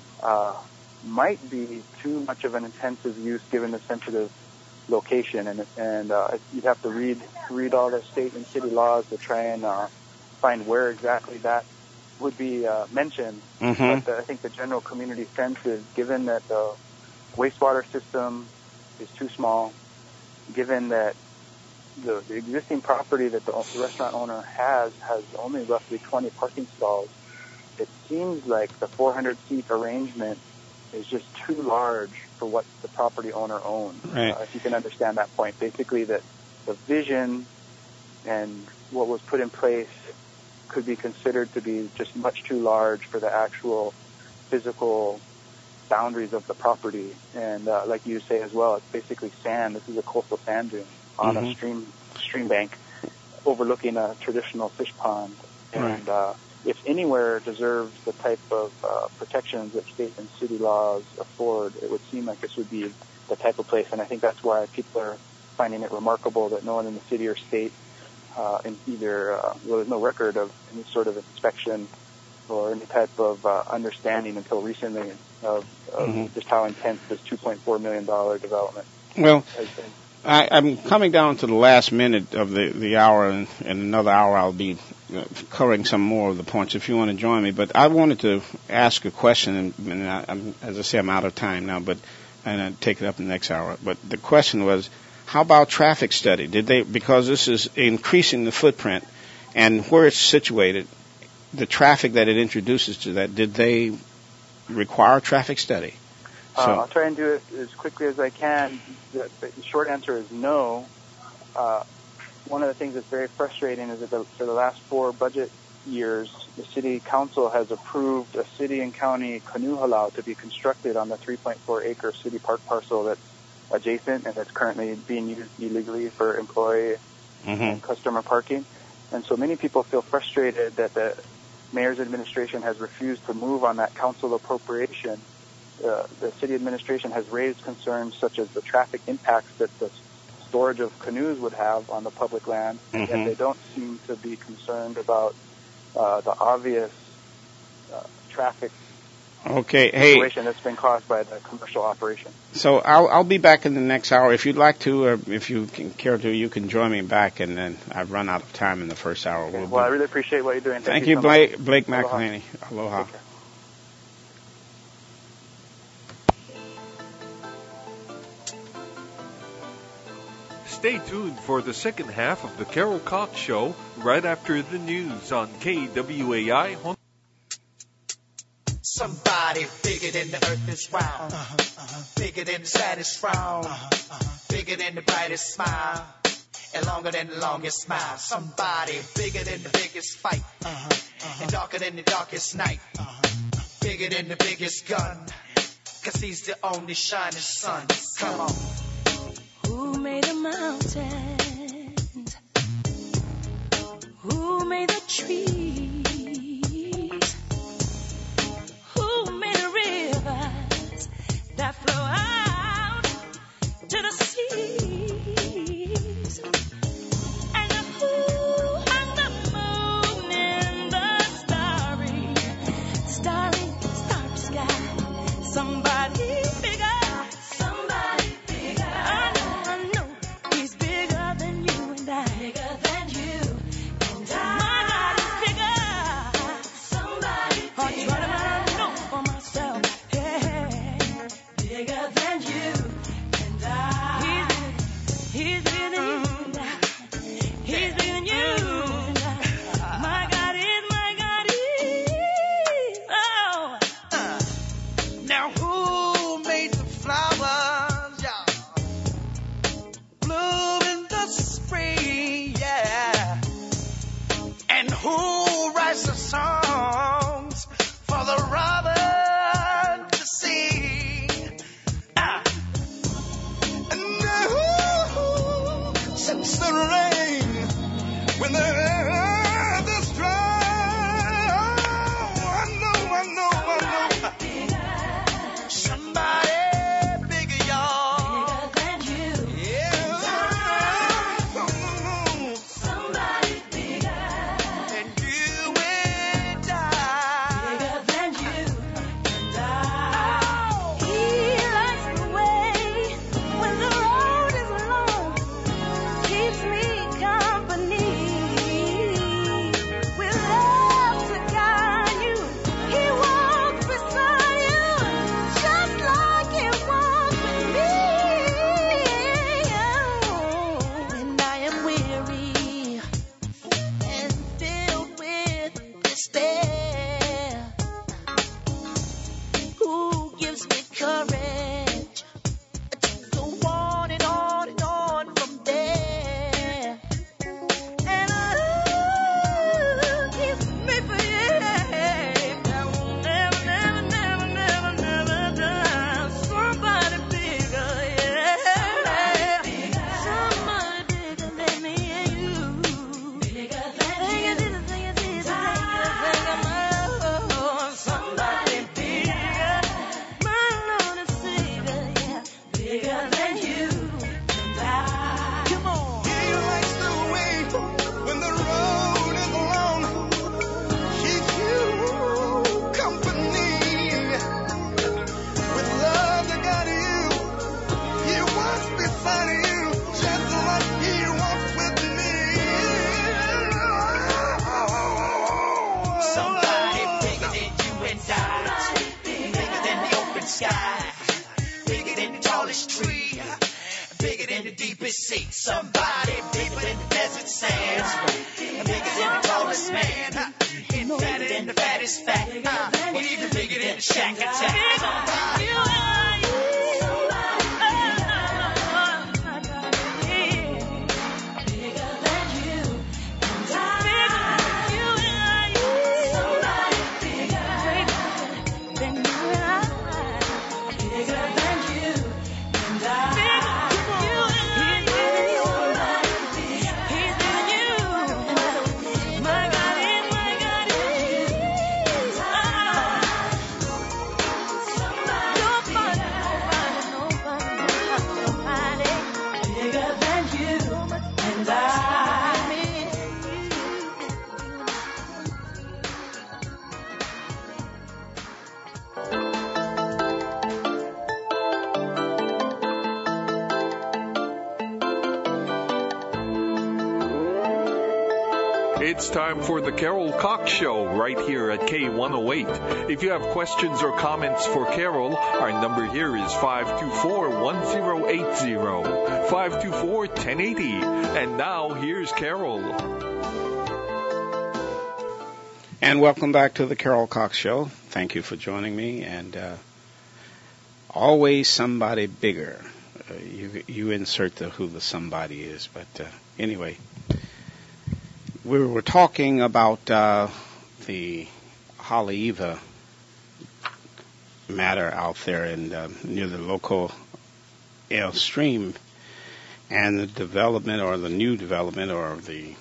might be too much of an intensive use given the sensitive location, and you'd have to read all the state and city laws to try and find where exactly that would be mentioned. Mm-hmm. But I think the general community sense is, given that the wastewater system is too small, given that the existing property that the restaurant owner has only roughly 20 parking stalls, it seems like the 400-seat arrangement is just too large for what the property owner owns. Right. If you can understand that point. Basically, that the vision and what was put in place could be considered to be just much too large for the actual physical boundaries of the property. And like you say as well, it's basically sand. This is a coastal sand dune on mm-hmm. a stream bank overlooking a traditional fish pond. Right. And if anywhere deserves the type of protections that state and city laws afford, it would seem like this would be the type of place. And I think that's why people are finding it remarkable that no one in the city or state in either, there's no record of any sort of inspection or any type of understanding until recently of mm-hmm. just how intense this $2.4 million development Well, has been. I'm coming down to the last minute of the hour, and in another hour I'll be covering some more of the points if you want to join me. But I wanted to ask a question, and as I say, I'm out of time now, and I'll take it up in the next hour. But the question was, how about traffic study? Because this is increasing the footprint and where it's situated, the traffic that it introduces to that, did they require a traffic study? I'll try and do it as quickly as I can. The short answer is no. One of the things that's very frustrating is that for the last 4 budget years, the city council has approved a city and county canoe halau to be constructed on the 3.4-acre city park parcel that's adjacent and that's currently being used illegally for employee mm-hmm. and customer parking. And so many people feel frustrated that the mayor's administration has refused to move on that council appropriation. The city administration has raised concerns such as the traffic impacts that the storage of canoes would have on the public land, mm-hmm. and they don't seem to be concerned about the obvious traffic situation that's been caused by the commercial operation. So I'll be back in the next hour. If you'd like to, or if you can care to, you can join me back, and then I've run out of time in the first hour. Okay. Well, I really appreciate what you're doing. Thank you, Blake Aloha. McElhaney. Aloha. Stay tuned for the second half of the Carol Cox Show right after the news on KWAI. Somebody bigger than the earth is round, bigger than the saddest frown, bigger than the brightest smile. and longer than the longest smile. Somebody bigger than the biggest fight, and darker than the darkest night, bigger than the biggest gun, 'cause he's the only shining sun. Come on. Who made the mountains? Who made the trees? Who made the rivers that flow out to the seas? And who hung the moon in the starry sky? Somebody bigger. Somebody bigger. I know he's bigger than you and I. Bigger than you and I. My God is bigger. Somebody bigger. I'm trying to know for myself. Yeah. Bigger than you and I. He's bigger than you and I. He's bigger than you and I. My God is. Oh. Now who made the flowers, yeah, bloom in the spring, yeah, and who writes the songs for the robin to sing, and who sends the rain when the earth is dry? I know. Somebody bigger, y'all. Bigger than you. Yeah. Somebody bigger than you and I. Bigger than you and I. He lights the way when the road is long, keeps me company. With love to guide you, he walks beside you, just like he walks with me. When I am weary and filled with despair, who gives me courage to go on and on and on from there. And keeps me for years. That will never die. Somebody bigger, yeah. Somebody bigger than me and you. Bigger than you. Somebody bigger. My Lord and Savior, yeah. Bigger than you and I. Come on. He lights the way when the road is long. Keeps you company. With love to guide you, he walks beside you, just like he walks with me. Somebody bigger than you and I. Bigger than the open sky. Bigger than the tallest tree. Bigger than the deepest sea. Somebody bigger than the desert sands. Bigger than the tallest man. And fatter than the fattest fat. And even bigger than the shack attack. Somebody. Bigger than you and I. Somebody bigger than you and I. Bigger than you and I. My God is. It's time for the Carol Cox Show right here at K108. If you have questions or comments for Carol, our number here is 524-1080, 524-1080. And now here's Carol. And welcome back to the Carol Cox Show. Thank you for joining me. And always somebody bigger. you insert who the somebody is. But anyway, we were talking about the Haleiwa matter out there in near the local L stream, and the development or the new development or the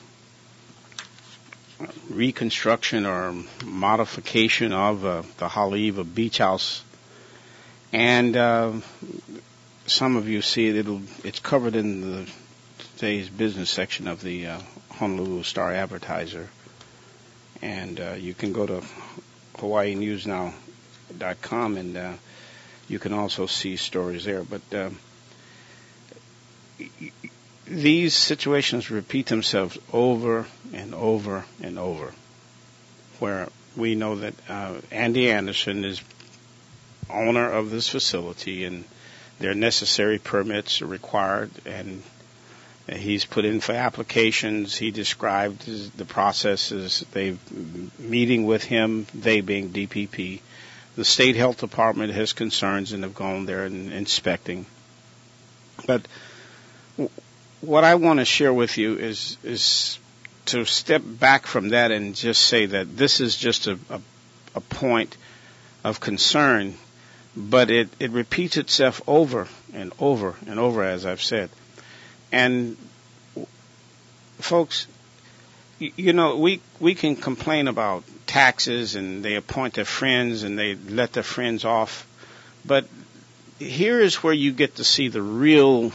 reconstruction or modification of the Haleiwa beach house. And some of you see it's covered in today's business section of the Honolulu Star Advertiser. And you can go to HawaiiNewsNow.com and you can also see stories there. But these situations repeat themselves over and over and over, where we know that Andy Anderson is owner of this facility and their necessary permits are required, and he's put in for applications. He described the processes. They've meeting with him, they being DPP. The State Health Department has concerns and have gone there and inspecting. But what I want to share with you is to step back from that and just say that this is just a point of concern, but it repeats itself over and over and over, as I've said. And folks, you know, we can complain about taxes and they appoint their friends and they let their friends off, but here is where you get to see the real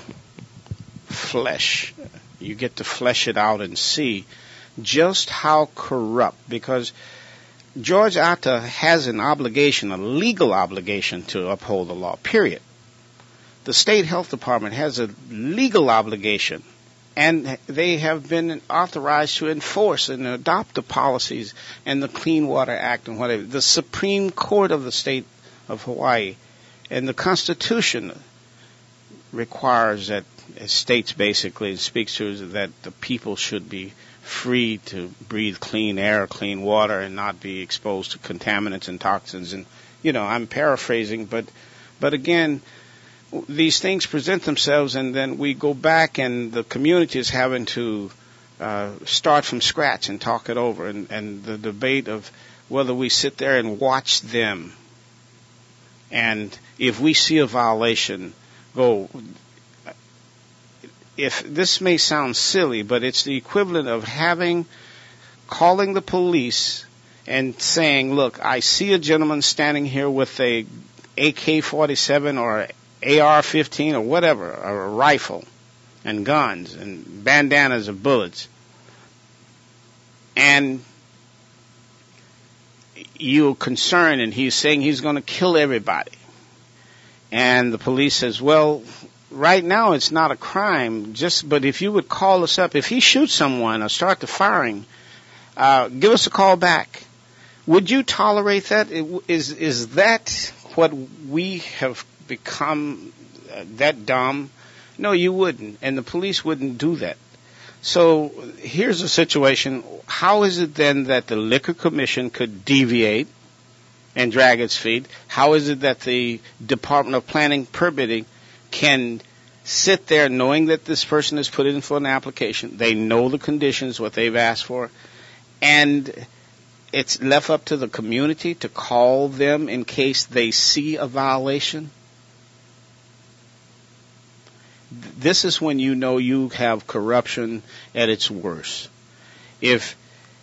flesh. You get to flesh it out and see just how corrupt, because George Atta has an obligation, a legal obligation to uphold the law, period. The State Health Department has a legal obligation, and they have been authorized to enforce and adopt the policies and the Clean Water Act and whatever. The Supreme Court of the state of Hawaii and the Constitution requires that, it states basically, it speaks to that the people should be free to breathe clean air, clean water, and not be exposed to contaminants and toxins. And, you know, I'm paraphrasing, but again, these things present themselves, and then we go back and the community is having to start from scratch and talk it over. And the debate of whether we sit there and watch them, and if we see a violation, go. If this may sound silly, but it's the equivalent of calling the police and saying, look, I see a gentleman standing here with a AK-47 or AR-15 or whatever, or a rifle and guns and bandanas of bullets, and you're concerned and he's saying he's going to kill everybody. And the police says, well, right now it's not a crime, but if you would call us up, if he shoots someone or start the firing, give us a call back. Would you tolerate that? Is that what we have become, that dumb? No, you wouldn't, and the police wouldn't do that. So here's the situation. How is it then that the Liquor Commission could deviate and drag its feet? How is it that the Department of Planning Permitting can sit there knowing that this person has put in for an application, they know the conditions, what they've asked for, and it's left up to the community to call them in case they see a violation? This is when you know you have corruption at its worst. If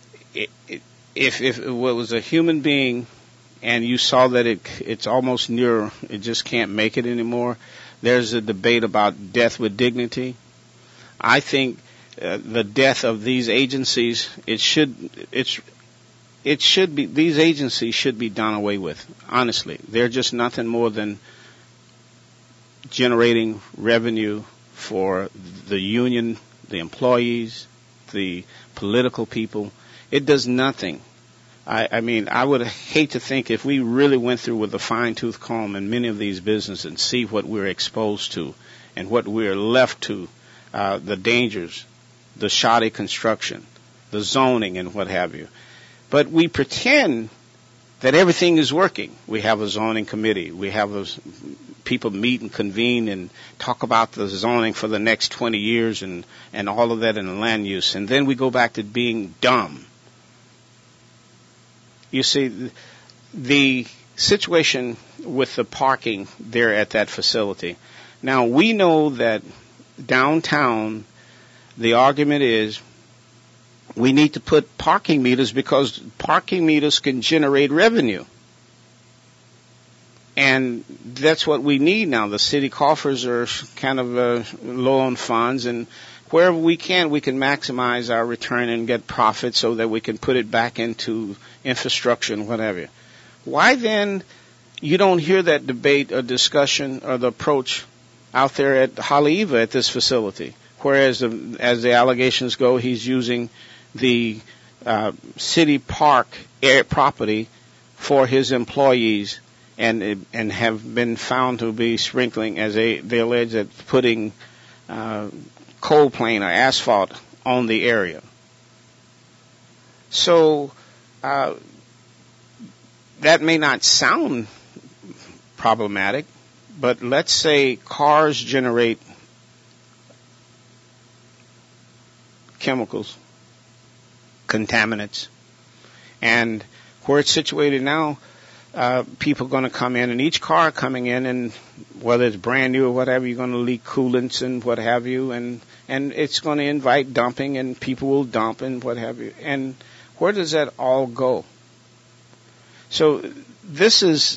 it was a human being and you saw that it's almost near, it just can't make it anymore, there's a debate about death with dignity. I think the death of these agencies, these agencies should be done away with. Honestly, they're just nothing more than generating revenue for the union, the employees, the political people. It does nothing. I mean, I would hate to think if we really went through with a fine-tooth comb in many of these businesses and see what we're exposed to and what we're left to, the dangers, the shoddy construction, the zoning and what have you. But we pretend that everything is working. We have a zoning committee. We have people meet and convene and talk about the zoning for the next 20 years and all of that in the land use. And then we go back to being dumb. You see, the situation with the parking there at that facility. Now, we know that downtown, the argument is we need to put parking meters because parking meters can generate revenue. And that's what we need now. The city coffers are kind of low on funds, and wherever we can maximize our return and get profit so that we can put it back into infrastructure and whatever. Why then you don't hear that debate or discussion or the approach out there at Haleiwa at this facility? Whereas, as the allegations go, he's using the city park property for his employees and have been found to be sprinkling, as they allege, that putting coal plain or asphalt on the area. So that may not sound problematic, but let's say cars generate chemicals, contaminants, and where it's situated now, people are going to come in, and each car coming in, and whether it's brand new or whatever, you're going to leak coolants and what have you, and it's going to invite dumping, and people will dump and what have you. And where does that all go? So this is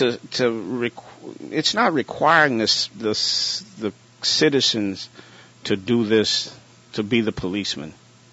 it's not requiring the citizens to do this, to be the policeman.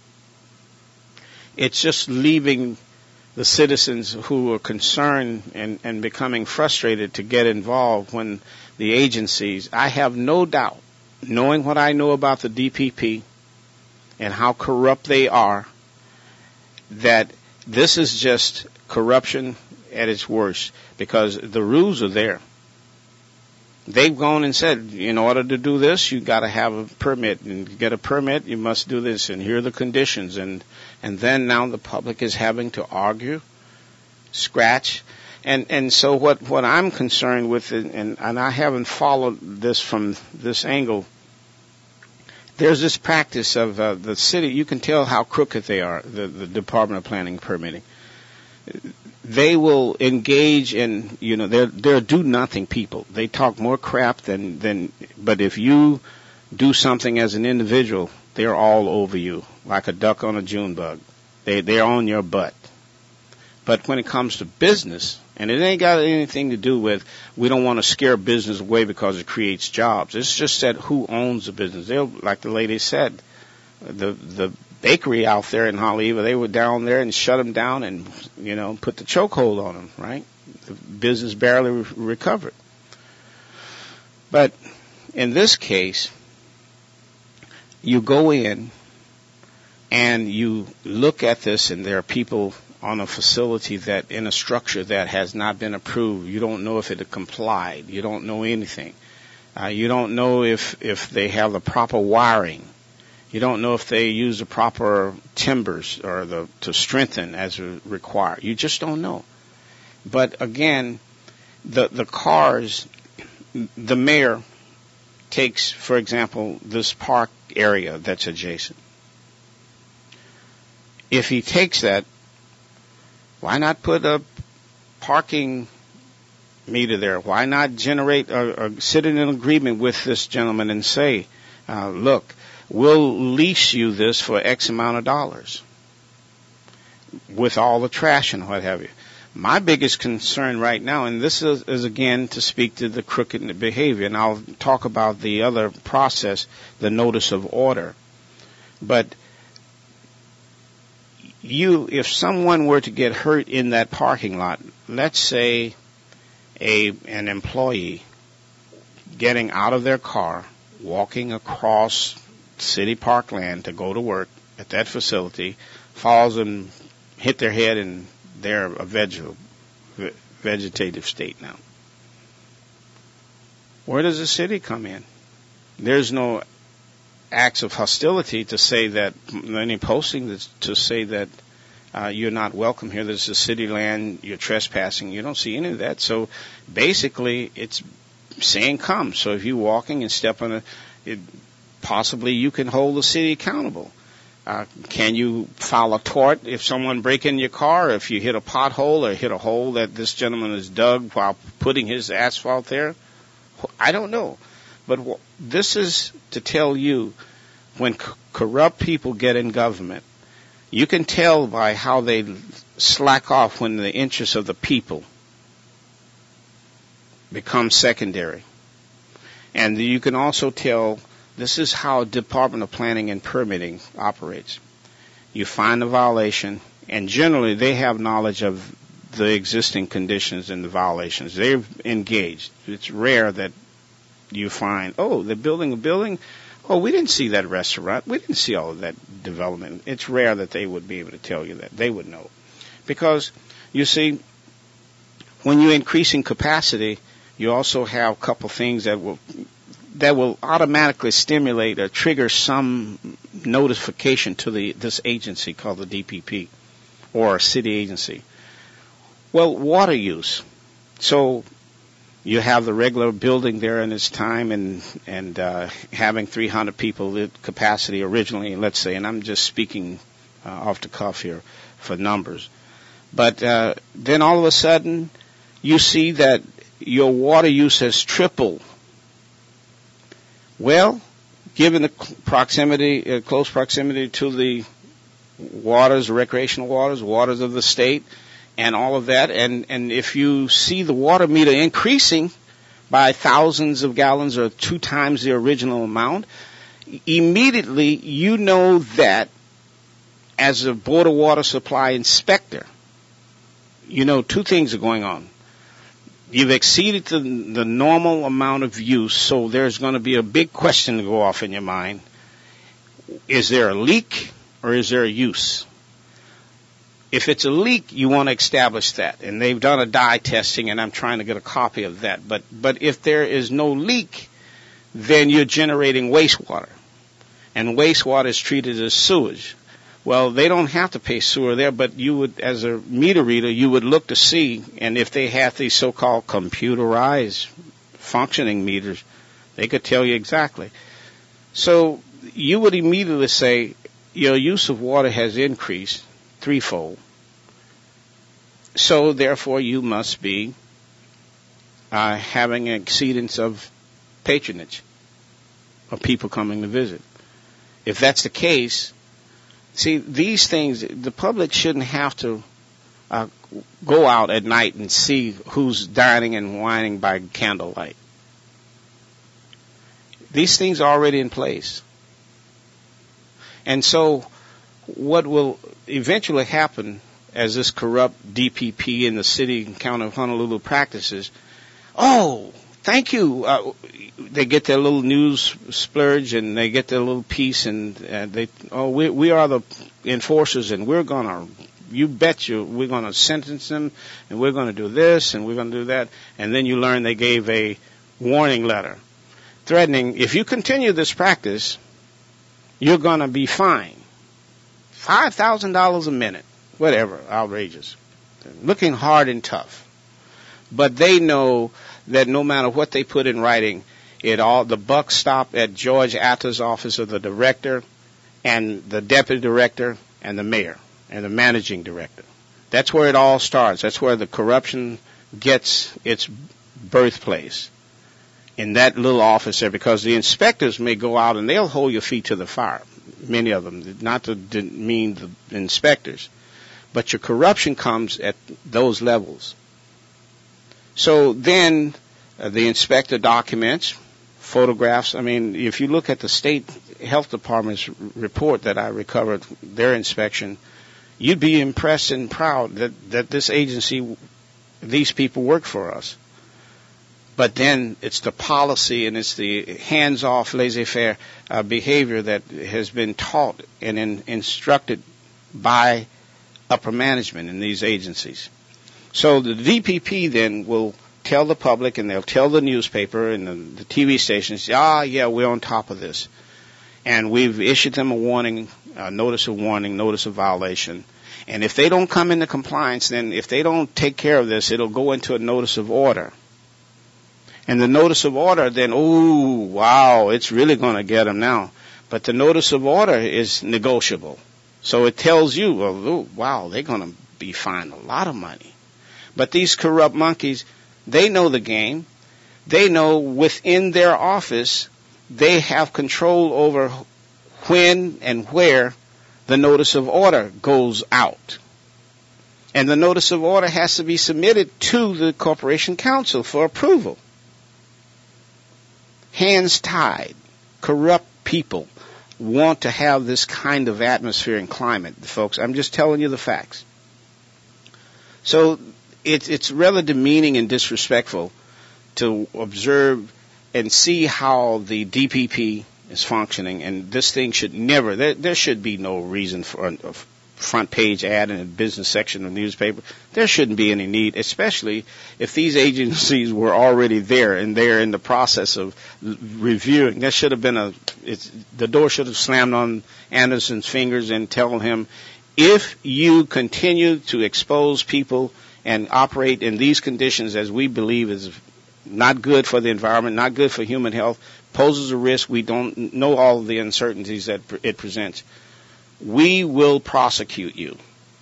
It's just leaving the citizens who are concerned and becoming frustrated to get involved when the agencies, I have no doubt, knowing what I know about the DPP and how corrupt they are, that this is just corruption at its worst, because the rules are there. They've gone and said, in order to do this, you've got to have a permit, and to get a permit, you must do this, and here are the conditions, and then now the public is having to argue, scratch, and so what I'm concerned with, and I haven't followed this from this angle, there's this practice of the city, you can tell how crooked they are, the Department of Planning and Permitting. They will engage in, they're do-nothing people. They talk more crap but if you do something as an individual, they're all over you, like a duck on a June bug. They're on your butt. But when it comes to business, and it ain't got anything to do with, we don't want to scare business away because it creates jobs. It's just that who owns the business. Like the lady said, the bakery out there in Haleiwa, they were down there and shut them down and, put the chokehold on them, right? The business barely recovered. But in this case, you go in and you look at this, and there are people on a facility that, in a structure that has not been approved. You don't know if it complied. You don't know anything. You don't know if they have the proper wiring. You don't know if they use the proper timbers or to strengthen as required. You just don't know. But again, the cars, the mayor takes, for example, this park area that's adjacent. If he takes that, why not put a parking meter there? Why not generate or sit in an agreement with this gentleman and say, look, we'll lease you this for X amount of dollars with all the trash and what have you. My biggest concern right now, and this is again to speak to the crooked behavior, and I'll talk about the other process, the notice of order. But if someone were to get hurt in that parking lot, let's say an employee getting out of their car, walking across city parkland to go to work at that facility, falls and hit their head, and they're a vegetative state now. Where does the city come in? There's no acts of hostility to say that, any posting to say that you're not welcome here, this is city land, you're trespassing. You don't see any of that. So basically, it's saying come. So if you're walking and step on possibly you can hold the city accountable. Can you file a tort if someone break in your car, if you hit a pothole or hit a hole that this gentleman has dug while putting his asphalt there? I don't know. But this is to tell you, when corrupt people get in government, you can tell by how they slack off when the interests of the people become secondary. And you can also tell, this is how Department of Planning and Permitting operates. You find a violation, and generally they have knowledge of the existing conditions and the violations. They're engaged. It's rare that you find, oh, they're building a building. Oh, we didn't see that restaurant. We didn't see all of that development. It's rare that they would be able to tell you that. They would know. Because, you see, when you're increasing capacity, you also have a couple things that will automatically stimulate or trigger some notification to this agency called the DPP or a city agency. Well, water use. So you have the regular building there in its time and having 300 people capacity originally, let's say, and I'm just speaking off the cuff here for numbers. But then all of a sudden you see that your water use has tripled. Well, given the close proximity to the waters, recreational waters of the state, and all of that, and if you see the water meter increasing by thousands of gallons or 2 times the original amount, immediately you know that as a Board of Water Supply inspector, you know 2 things are going on. You've exceeded the normal amount of use, so there's going to be a big question to go off in your mind. Is there a leak or is there a use? If it's a leak, you want to establish that. And they've done a dye testing, and I'm trying to get a copy of that. But if there is no leak, then you're generating wastewater. And wastewater is treated as sewage. Well, they don't have to pay sewer there, but you would, as a meter reader, you would look to see, and if they have these so-called computerized functioning meters, they could tell you exactly. So you would immediately say your use of water has increased threefold. So therefore you must be having an exceedance of patronage of people coming to visit. If that's the case, see, these things, the public shouldn't have to go out at night and see who's dining and wining by candlelight. These things are already in place. And so what will eventually happen as this corrupt DPP in the city and county of Honolulu practices, oh, thank you. They get their little news splurge and they get their little piece and we are the enforcers and we're going to, you bet you, we're going to sentence them and we're going to do this and we're going to do that. And then you learn they gave a warning letter threatening, if you continue this practice, you're going to be fined $5,000 a minute, whatever, outrageous. Looking hard and tough. But they know that no matter what they put in writing, the buck stop at George Atta's office of the director and the deputy director and the mayor and the managing director. That's where it all starts. That's where the corruption gets its birthplace, in that little office there, because the inspectors may go out and they'll hold your feet to the fire. Many of them, not to demean the inspectors, but your corruption comes at those levels. So then the inspector documents, photographs. I mean, if you look at the state health department's report that I recovered, their inspection, you'd be impressed and proud that this agency, these people work for us. But then it's the policy and it's the hands-off, laissez-faire behavior that has been taught and instructed by upper management in these agencies. So the DPP then will tell the public and they'll tell the newspaper and the TV stations, yeah, we're on top of this. And we've issued them a warning, notice of warning, notice of violation. And if they don't come into compliance, then if they don't take care of this, it'll go into a notice of order. And the notice of order, then, oh, wow, it's really going to get them now. But the notice of order is negotiable. So it tells you, well, oh, wow, they're going to be fined a lot of money. But these corrupt monkeys, they know the game. They know within their office, they have control over when and where the notice of order goes out. And the notice of order has to be submitted to the Corporation Council for approval. Hands tied. Corrupt people want to have this kind of atmosphere and climate, folks. I'm just telling you the facts. So it's rather demeaning and disrespectful to observe and see how the DPP is functioning, and this thing should never, there should be no reason for a front page ad in a business section of the newspaper. There shouldn't be any need, especially if these agencies were already there and they're in the process of reviewing. There should have been the door should have slammed on Anderson's fingers and tell him, if you continue to expose people and operate in these conditions, as we believe is not good for the environment, not good for human health, poses a risk, we don't know all of the uncertainties that it presents, we will prosecute you.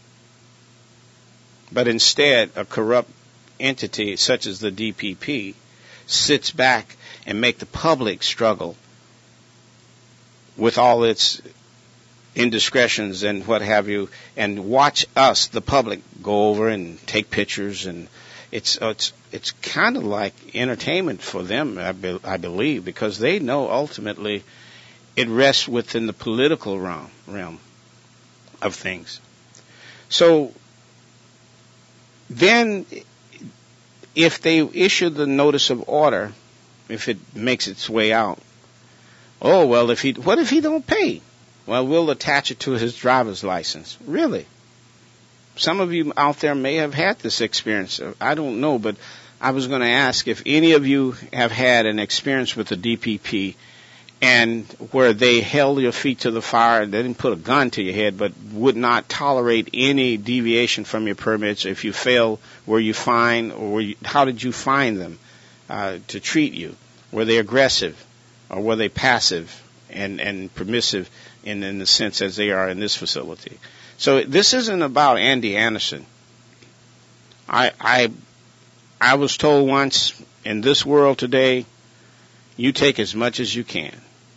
But instead, a corrupt entity such as the DPP sits back and make the public struggle with all its indiscretions and what have you, and watch us, the public, go over and take pictures, and it's kind of like entertainment for them, I believe, because they know ultimately it rests within the political realm of things. So then, if they issue the notice of order, if it makes its way out, oh well, what if he don't pay? Well, we'll attach it to his driver's license. Really? Some of you out there may have had this experience. I don't know, but I was going to ask if any of you have had an experience with the DPP and where they held your feet to the fire. They didn't put a gun to your head, but would not tolerate any deviation from your permits. If you fail, were you fined, or how did you find them to treat you? Were they aggressive, or were they passive and permissive in the sense as they are in this facility? So this isn't about Andy Anderson. I was told once, in this world today, you take as much as you can.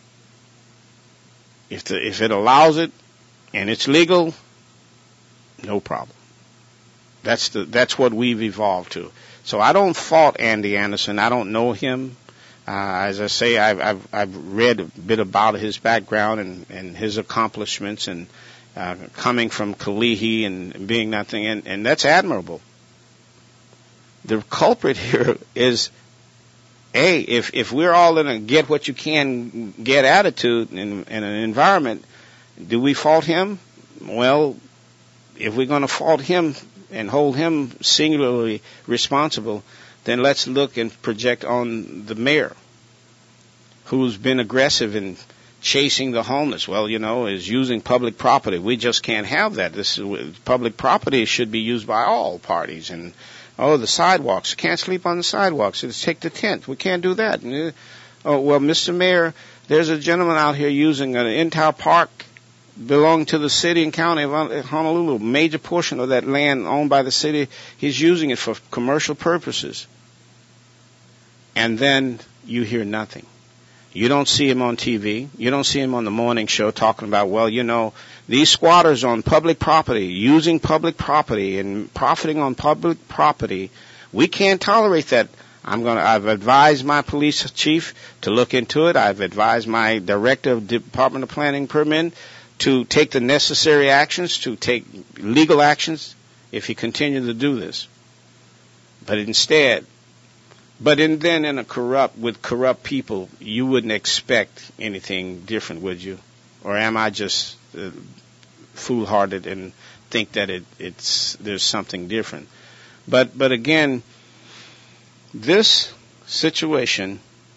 If it allows it and it's legal, no problem. That's what we've evolved to. So I don't fault Andy Anderson. I don't know him. As I say, I've read a bit about his background and his accomplishments, and coming from Kalihi and being nothing, and that's admirable. The culprit here is, if we're all in a get what you can get attitude in an environment, do we fault him? Well, if we're going to fault him and hold him singularly responsible, then let's look and project on the mayor, who's been aggressive in chasing the homeless. Well, is using public property. We just can't have that. Public property should be used by all parties. And the sidewalks. Can't sleep on the sidewalks. Let's take the tent. We can't do that. Oh, well, Mr. Mayor, there's a gentleman out here using an entire park belonging to the city and county of Honolulu, major portion of that land owned by the city. He's using it for commercial purposes. And then you hear nothing. You don't see him on TV. You don't see him on the morning show talking about, these squatters on public property, using public property and profiting on public property, we can't tolerate that. I've advised my police chief to look into it. I've advised my director of Department of Planning Permit to take the necessary actions, to take legal actions if he continues to do this. But instead, in corrupt people, you wouldn't expect anything different, would you? Or am I just foolhardy and think that there's something different? But again, this situation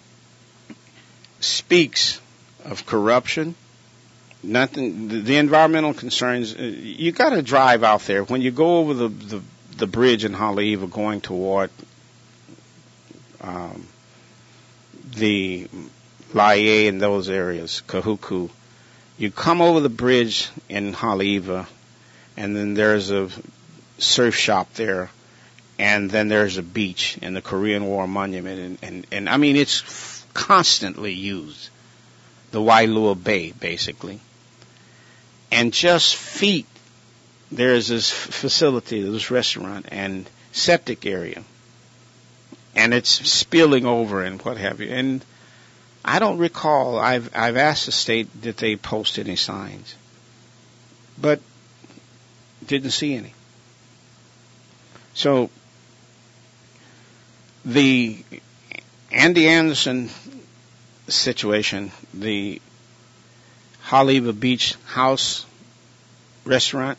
speaks of corruption. The environmental concerns. You got to drive out there when you go over the bridge in Haleiwa going toward the Laie and those areas, Kahuku, you come over the bridge in Haleiwa, and then there's a surf shop there, and then there's a beach in the Korean War Monument, and I mean, it's constantly used. The Wailua Bay, basically. And just feet, there's this facility, this restaurant, and septic area. And it's spilling over and what have you. And I don't recall, I've asked the state that they post any signs, but didn't see any. So the Andy Anderson situation, the Haleiwa Beach House restaurant,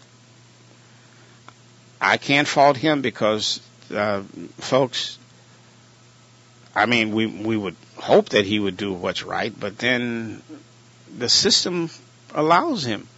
I can't fault him because, folks, I mean, we would hope that he would do what's right, but then the system allows him.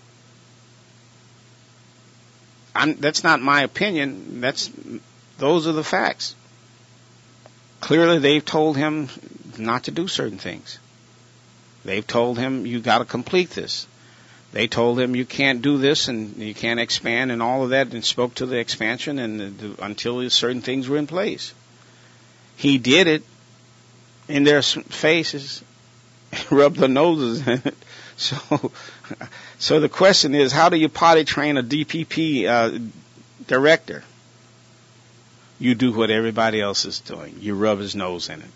That's not my opinion. Those are the facts. Clearly, they've told him not to do certain things. They've told him, you got to complete this. They told him you can't do this and you can't expand and all of that, and spoke to the expansion until certain things were in place. He did it in their faces, rubbed their noses in it. So the question is, how do you potty train a DPP director? You do what everybody else is doing. You rub his nose in it.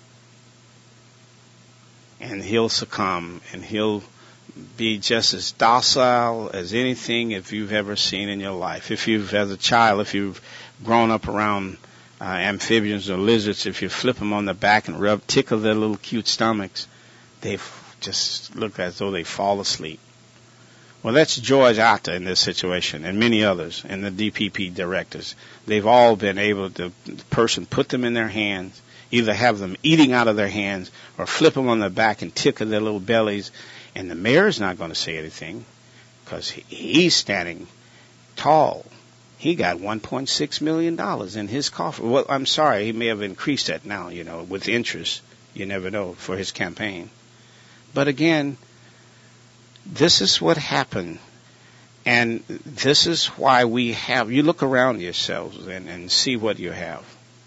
And he'll succumb, and he'll be just as docile as anything if you've ever seen in your life. As a child, if you've grown up around amphibians or lizards, if you flip them on the back and tickle their little cute stomachs, they just look as though they fall asleep. Well, that's George Atta in this situation, and many others, and the DPP directors. They've all been able to, the person put them in their hands, either have them eating out of their hands or flip them on their back and tickle their little bellies. And the mayor's not going to say anything because he's standing tall. He got $1.6 million in his coffer. Well, I'm sorry, he may have increased that now, with interest. You never know, for his campaign. But again, this is what happened. And this is why you look around yourselves and see what you have.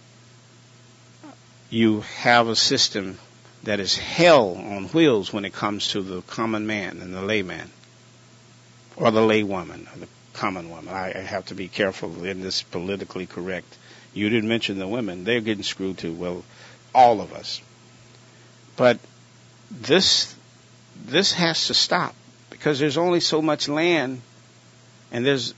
You have a system that is hell on wheels when it comes to the common man and the layman, or the laywoman, or the common woman. I have to be careful in this politically correct. You didn't mention the women. They're getting screwed too. Well, all of us. But this has to stop because there's only so much land, and there's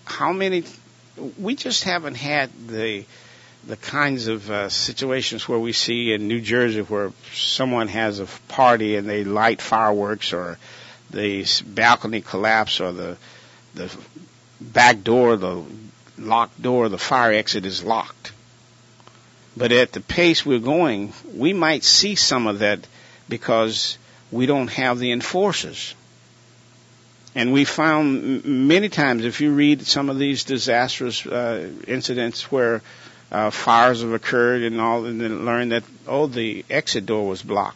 we just haven't had the kinds of situations where we see in New Jersey where someone has a party and they light fireworks, or the balcony collapse, or the back door, the locked door, the fire exit is locked. But at the pace we're going, we might see some of that because we don't have the enforcers. And we found many times, if you read some of these disastrous incidents where fires have occurred and all, and then learn that, the exit door was blocked.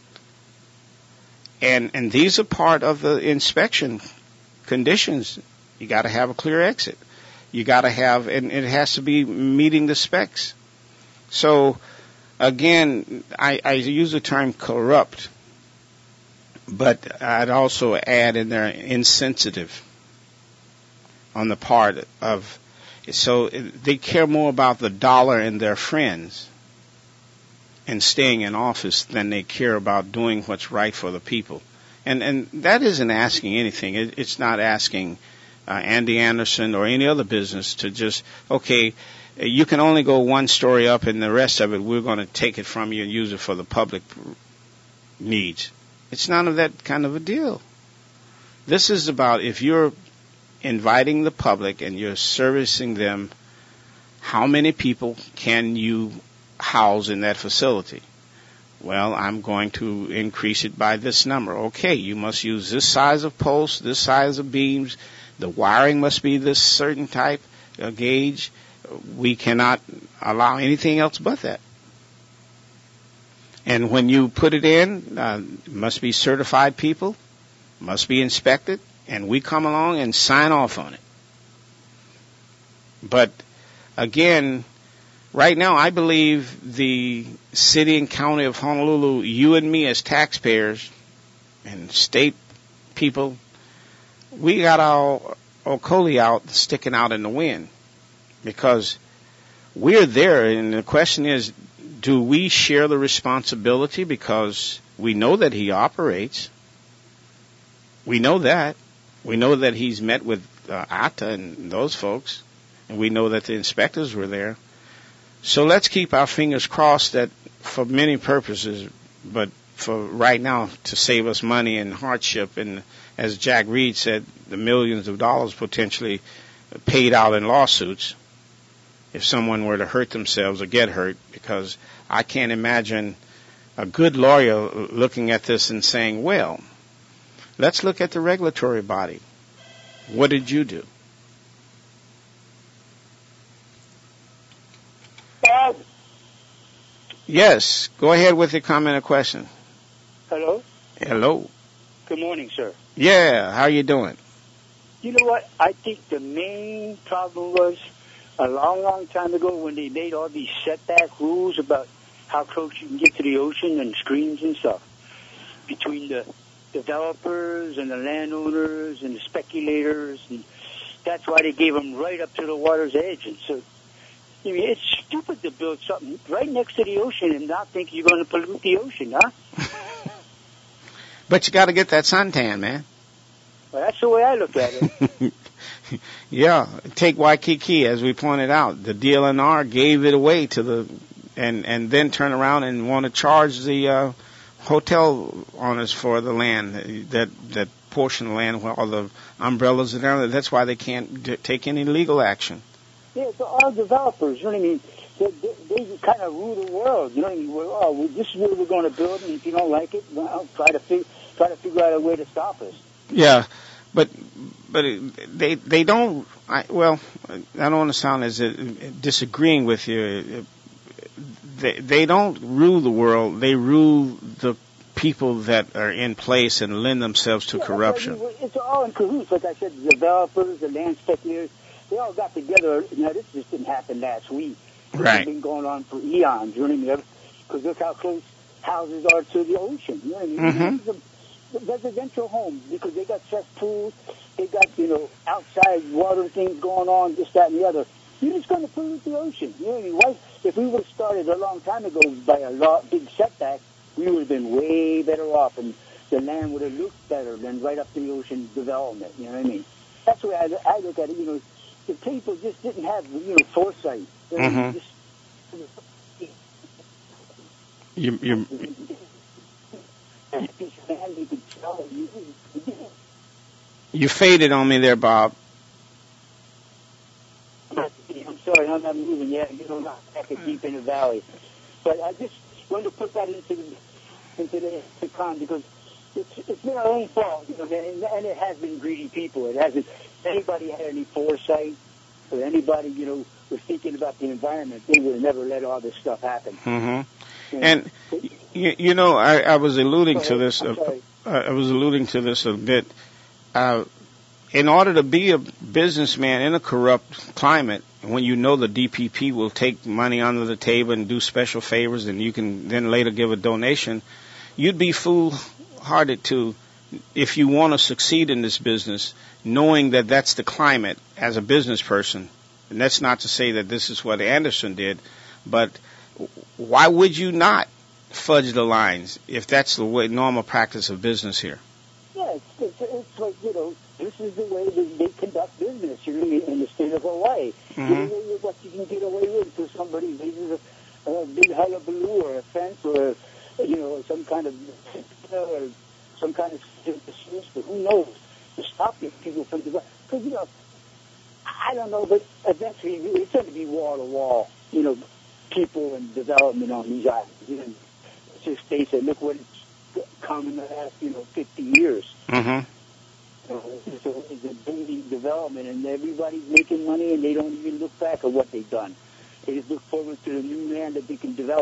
And these are part of the inspection conditions. You got to have a clear exit. You got to have, and it has to be meeting the specs. So, again, I use the term corrupt, but I'd also add in there insensitive on the part of. So they care more about the dollar and their friends and staying in office than they care about doing what's right for the people. And that isn't asking anything. It's not asking Andy Anderson or any other business to just, okay, you can only go one story up and the rest of it, we're going to take it from you and use it for the public needs. It's none of that kind of a deal. This is about, if you're inviting the public and you're servicing them, how many people can you house in that facility? Well, I'm going to increase it by this number. Okay, you must use this size of posts, this size of beams. The wiring must be this certain type of gauge. We cannot allow anything else but that. And when you put it in, it must be certified people, must be inspected, and we come along and sign off on it. But again, right now I believe the city and county of Honolulu, you and me as taxpayers and state people, we got our okoli out, sticking out in the wind, because we're there, and the question is, do we share the responsibility, because we know that he operates. We know that. We know that he's met with ATA and those folks, and we know that the inspectors were there. So let's keep our fingers crossed that for many purposes, but for right now, to save us money and hardship, and as Jack Reed said, the millions of dollars potentially paid out in lawsuits if someone were to hurt themselves or get hurt, because I can't imagine a good lawyer looking at this and saying, well, let's look at the regulatory body. What did you do? Bob? Yes, go ahead with your comment or question. Hello? Hello. Good morning, sir. Yeah, how you doing? You know what? I think the main problem was a long, long time ago when they made all these setback rules about how close you can get to the ocean and streams and stuff between the developers and the landowners and the speculators, and that's why they gave them right up to the water's edge. And so, I mean, it's stupid to build something right next to the ocean and not think you're going to pollute the ocean, huh? But you got to get that suntan, man. Well, that's the way I look at it. Yeah, take Waikiki, as we pointed out. The DLNR gave it away to the, and then turn around and want to charge the hotel owners for the land, that portion of land where all the umbrellas are there. That's why they can't take any legal action. Yeah, it's all developers, you know what I mean? They kind of rule the world, you know what I mean? Well, this is where we're going to build, and if you don't like it, well, try to figure out a way to stop us. Yeah, but they don't. I don't want to sound as disagreeing with you. They don't rule the world. They rule the people that are in place and lend themselves to corruption. It's all in cahoots. Like I said, the developers, the land speculators, they all got together. Now, this just didn't happen last week. Right. It's been going on for eons, you know what I mean? Because look how close houses are to the ocean, you know what I mean? Mm-hmm. The residential homes, because they got cesspools, they got, outside water things going on, this, that, and the other. You're just going to pollute the ocean. You know what I mean? Why, if we would have started a long time ago by a big setback, we would have been way better off, and the land would have looked better than right up to the ocean development. You know what I mean? That's the way I look at it. The people just didn't have, foresight. Mm-hmm. You faded on me there, Bob. I'm sorry, I'm not moving yet. Not back deep in the valley. But I just wanted to put that into the con, because it's been our own fault, and it has been greedy people. It hasn't. Anybody had any foresight, or anybody, was thinking about the environment, they would have never let all this stuff happen. Mm-hmm. And I was alluding to this. I was alluding to this a bit. In order to be a businessman in a corrupt climate, when you know the DPP will take money under the table and do special favors, and you can then later give a donation, you'd be foolhardy to, if you want to succeed in this business, knowing that that's the climate as a business person. And that's not to say that this is what Anderson did, but why would you not fudge the lines if that's the way normal practice of business here? Yeah, it's like, this is the way they conduct business in the state of Hawaii. Mm-hmm. What you can get away with if somebody raises a big hullabaloo or a fence or, some kind of or some kind of dispute, but who knows, to stop these people from developing. Because, I don't know, but eventually it's going to be wall-to-wall, people and development on these islands. It's just face it. Look what it's come in the last, 50 years. Mm-hmm. It's a booming development, and everybody's making money, and they don't even look back at what they've done. They just look forward to the new land that they can develop.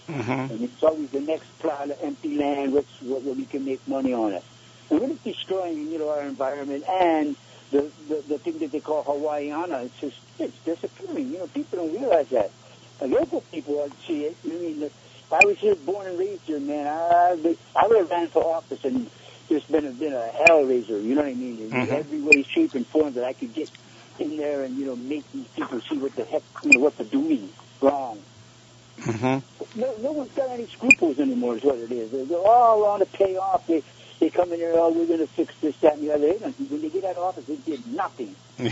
Mhm. And it's always the next plot of empty land, what we can make money on it. And we're destroying, our environment and the thing that they call Hawaiiana. It's disappearing. People don't realize that. The local people see it. I mean, if I was here, born and raised here, man, I would have ran for office and just been a hellraiser. You know what I mean? In every way, shape, and form that I could get in there and make these people see what the heck, what they're doing wrong. Mm-hmm. No one's got any scruples anymore. Is what it is. They're all on to pay off. They come in there, we're going to fix this, that, and the other. When they get out of office, they did nothing. and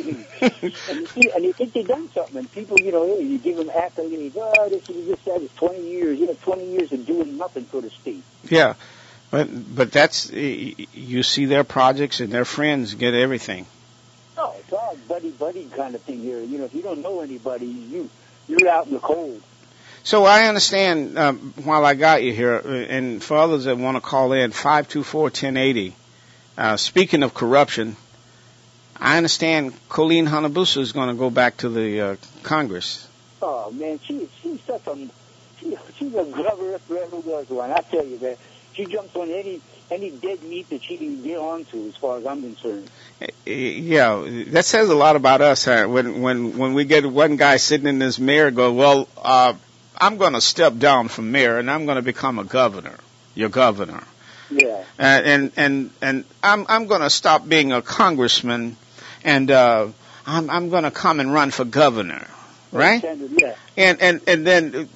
they think they've done something. And people, you give them accolades. Oh, this is this, that. It's 20 years. 20 years of doing nothing for the state. Yeah, but that's you see their projects and their friends get everything. Oh, it's all buddy kind of thing here. If you don't know anybody, you're out in the cold. So I understand, while I got you here, and for others that want to call in, 524-1080, speaking of corruption, I understand Colleen Hanabusa is going to go back to the Congress. Oh, man, she's such she's a grubber if there ever was one. I tell you, man, she jumps on any dead meat that she can get onto, as far as I'm concerned. Yeah, that says a lot about us, huh? When we get one guy sitting in this mayor go, well, I'm going to step down from mayor and I'm going to become a governor. Your governor. Yeah. And I'm going to stop being a congressman and I'm going to come and run for governor, right? Yeah. And then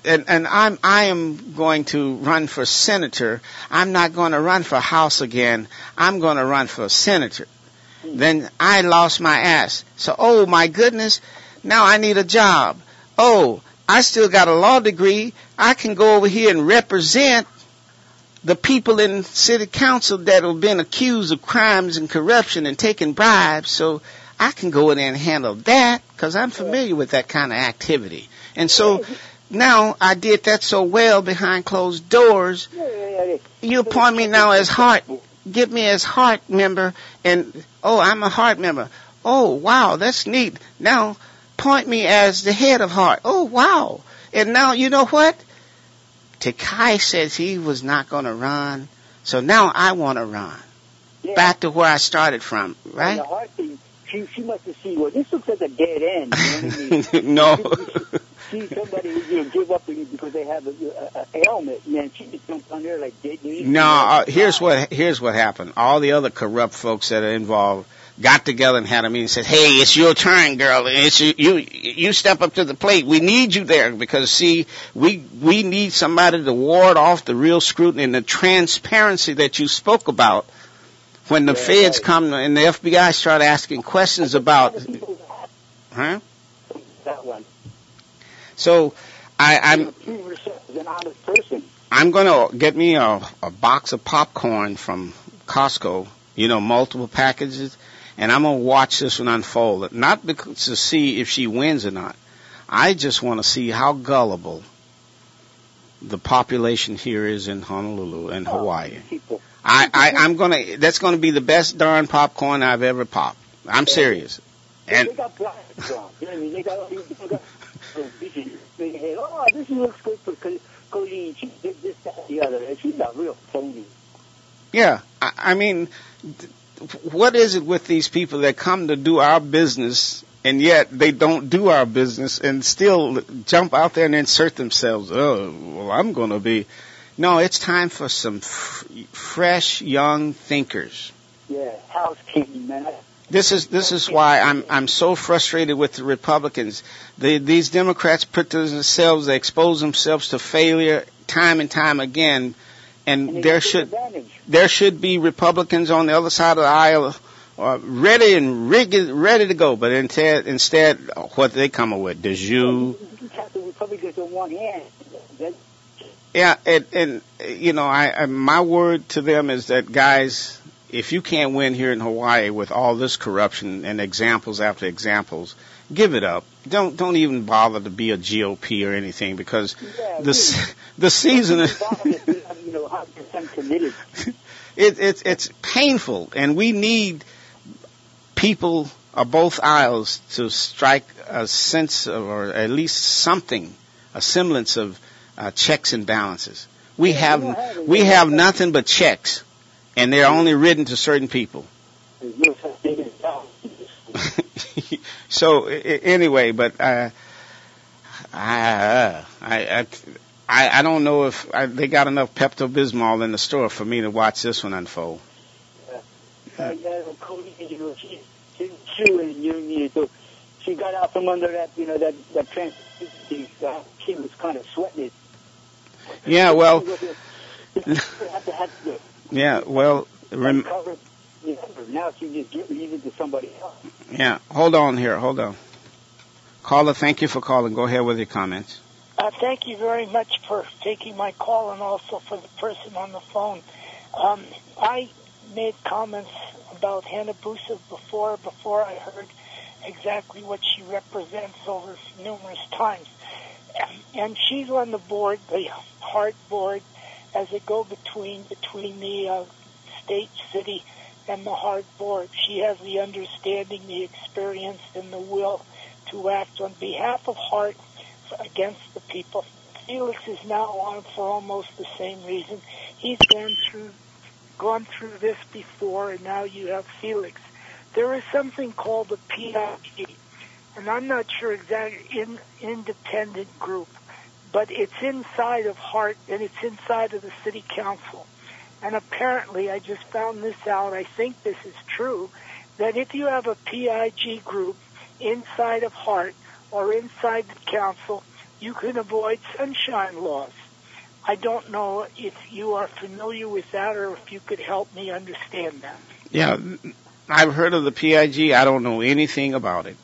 I am going to run for senator. I'm not going to run for House again. I'm going to run for senator. Then I lost my ass. So, oh my goodness, now I need a job. Oh, I still got a law degree. I can go over here and represent the people in city council that have been accused of crimes and corruption and taking bribes. So I can go in there and handle that because I'm familiar with that kind of activity. And so now I did that so well behind closed doors. You appoint me now as Hart. Get me as Hart member. And, oh, I'm a Hart member. Oh, wow, that's neat. Now point me as the head of Hart. Oh, wow. And now, you know what? Takai says he was not going to run. So now I want to run. Yeah. Back to where I started from, right? And the Hart thing, she must have seen, well, this looks like a dead end. You know what I mean? No. See somebody give up because they have a ailment, man. She just jumped on there like dead meat. No, here's what happened. All the other corrupt folks that are involved got together and had a meeting and said, hey, it's your turn, girl. It's you step up to the plate. We need you there because, see, we need somebody to ward off the real scrutiny and the transparency that you spoke about when the feds come and the FBI start asking questions about. Huh? That one. So I'm going to get me a box of popcorn from Costco, multiple packages, and I'm going to watch this one unfold. Not because to see if she wins or not. I just want to see how gullible the population here is in Honolulu and Hawaii. I'm going to, that's going to be the best darn popcorn I've ever popped. I'm serious. And they got black strong. You know what I mean? They got this looks good for Colleen. She did this, that, the other. And she's a real phony. Yeah. I mean, what is it with these people that come to do our business and yet they don't do our business and still jump out there and insert themselves? Oh, well, I'm going to be. No, it's time for some fresh, young thinkers. Yeah, housekeeping, man. This is why I'm so frustrated with the Republicans. These Democrats put themselves, they expose themselves to failure time and time again, and there should be Republicans on the other side of the aisle, ready to go. But instead, what they come up with, de jure. The Republicans on one hand. Yeah, and my word to them is that, guys, if you can't win here in Hawaii with all this corruption and examples after examples, give it up. Don't even bother to be a GOP or anything because the season it's painful, and we need people of both aisles to strike a sense of, or at least something, a semblance of checks and balances. We have nothing but checks, and they're only written to certain people. There's no such thing as balances. So anyway, but I don't know if they got enough Pepto-Bismol in the store for me to watch this one unfold. Cody, she's chewing, so she got out from under that, that trans. She was kind of sweating it. Yeah, well. Yeah, well. Now she just leave it to somebody else. Yeah, hold on. Caller, thank you for calling. Go ahead with your comments. Thank you very much for taking my call and also for the person on the phone. I made comments about Hayabusa before I heard exactly what she represents over numerous times. And she's on the board, the Heart Board, as a go-between between the state, city, and the Heart Board. She has the understanding, the experience, and the will to act on behalf of Heart against the people. Felix is now on for almost the same reason. He's gone through this before, and now you have Felix. There is something called a PIG, and I'm not sure exactly, independent group, but it's inside of Heart, and it's inside of the city council. And apparently, I just found this out, I think this is true, that if you have a PIG group inside of Heart or inside the council, you can avoid sunshine laws. I don't know if you are familiar with that or if you could help me understand that. Yeah, I've heard of the PIG. I don't know anything about it.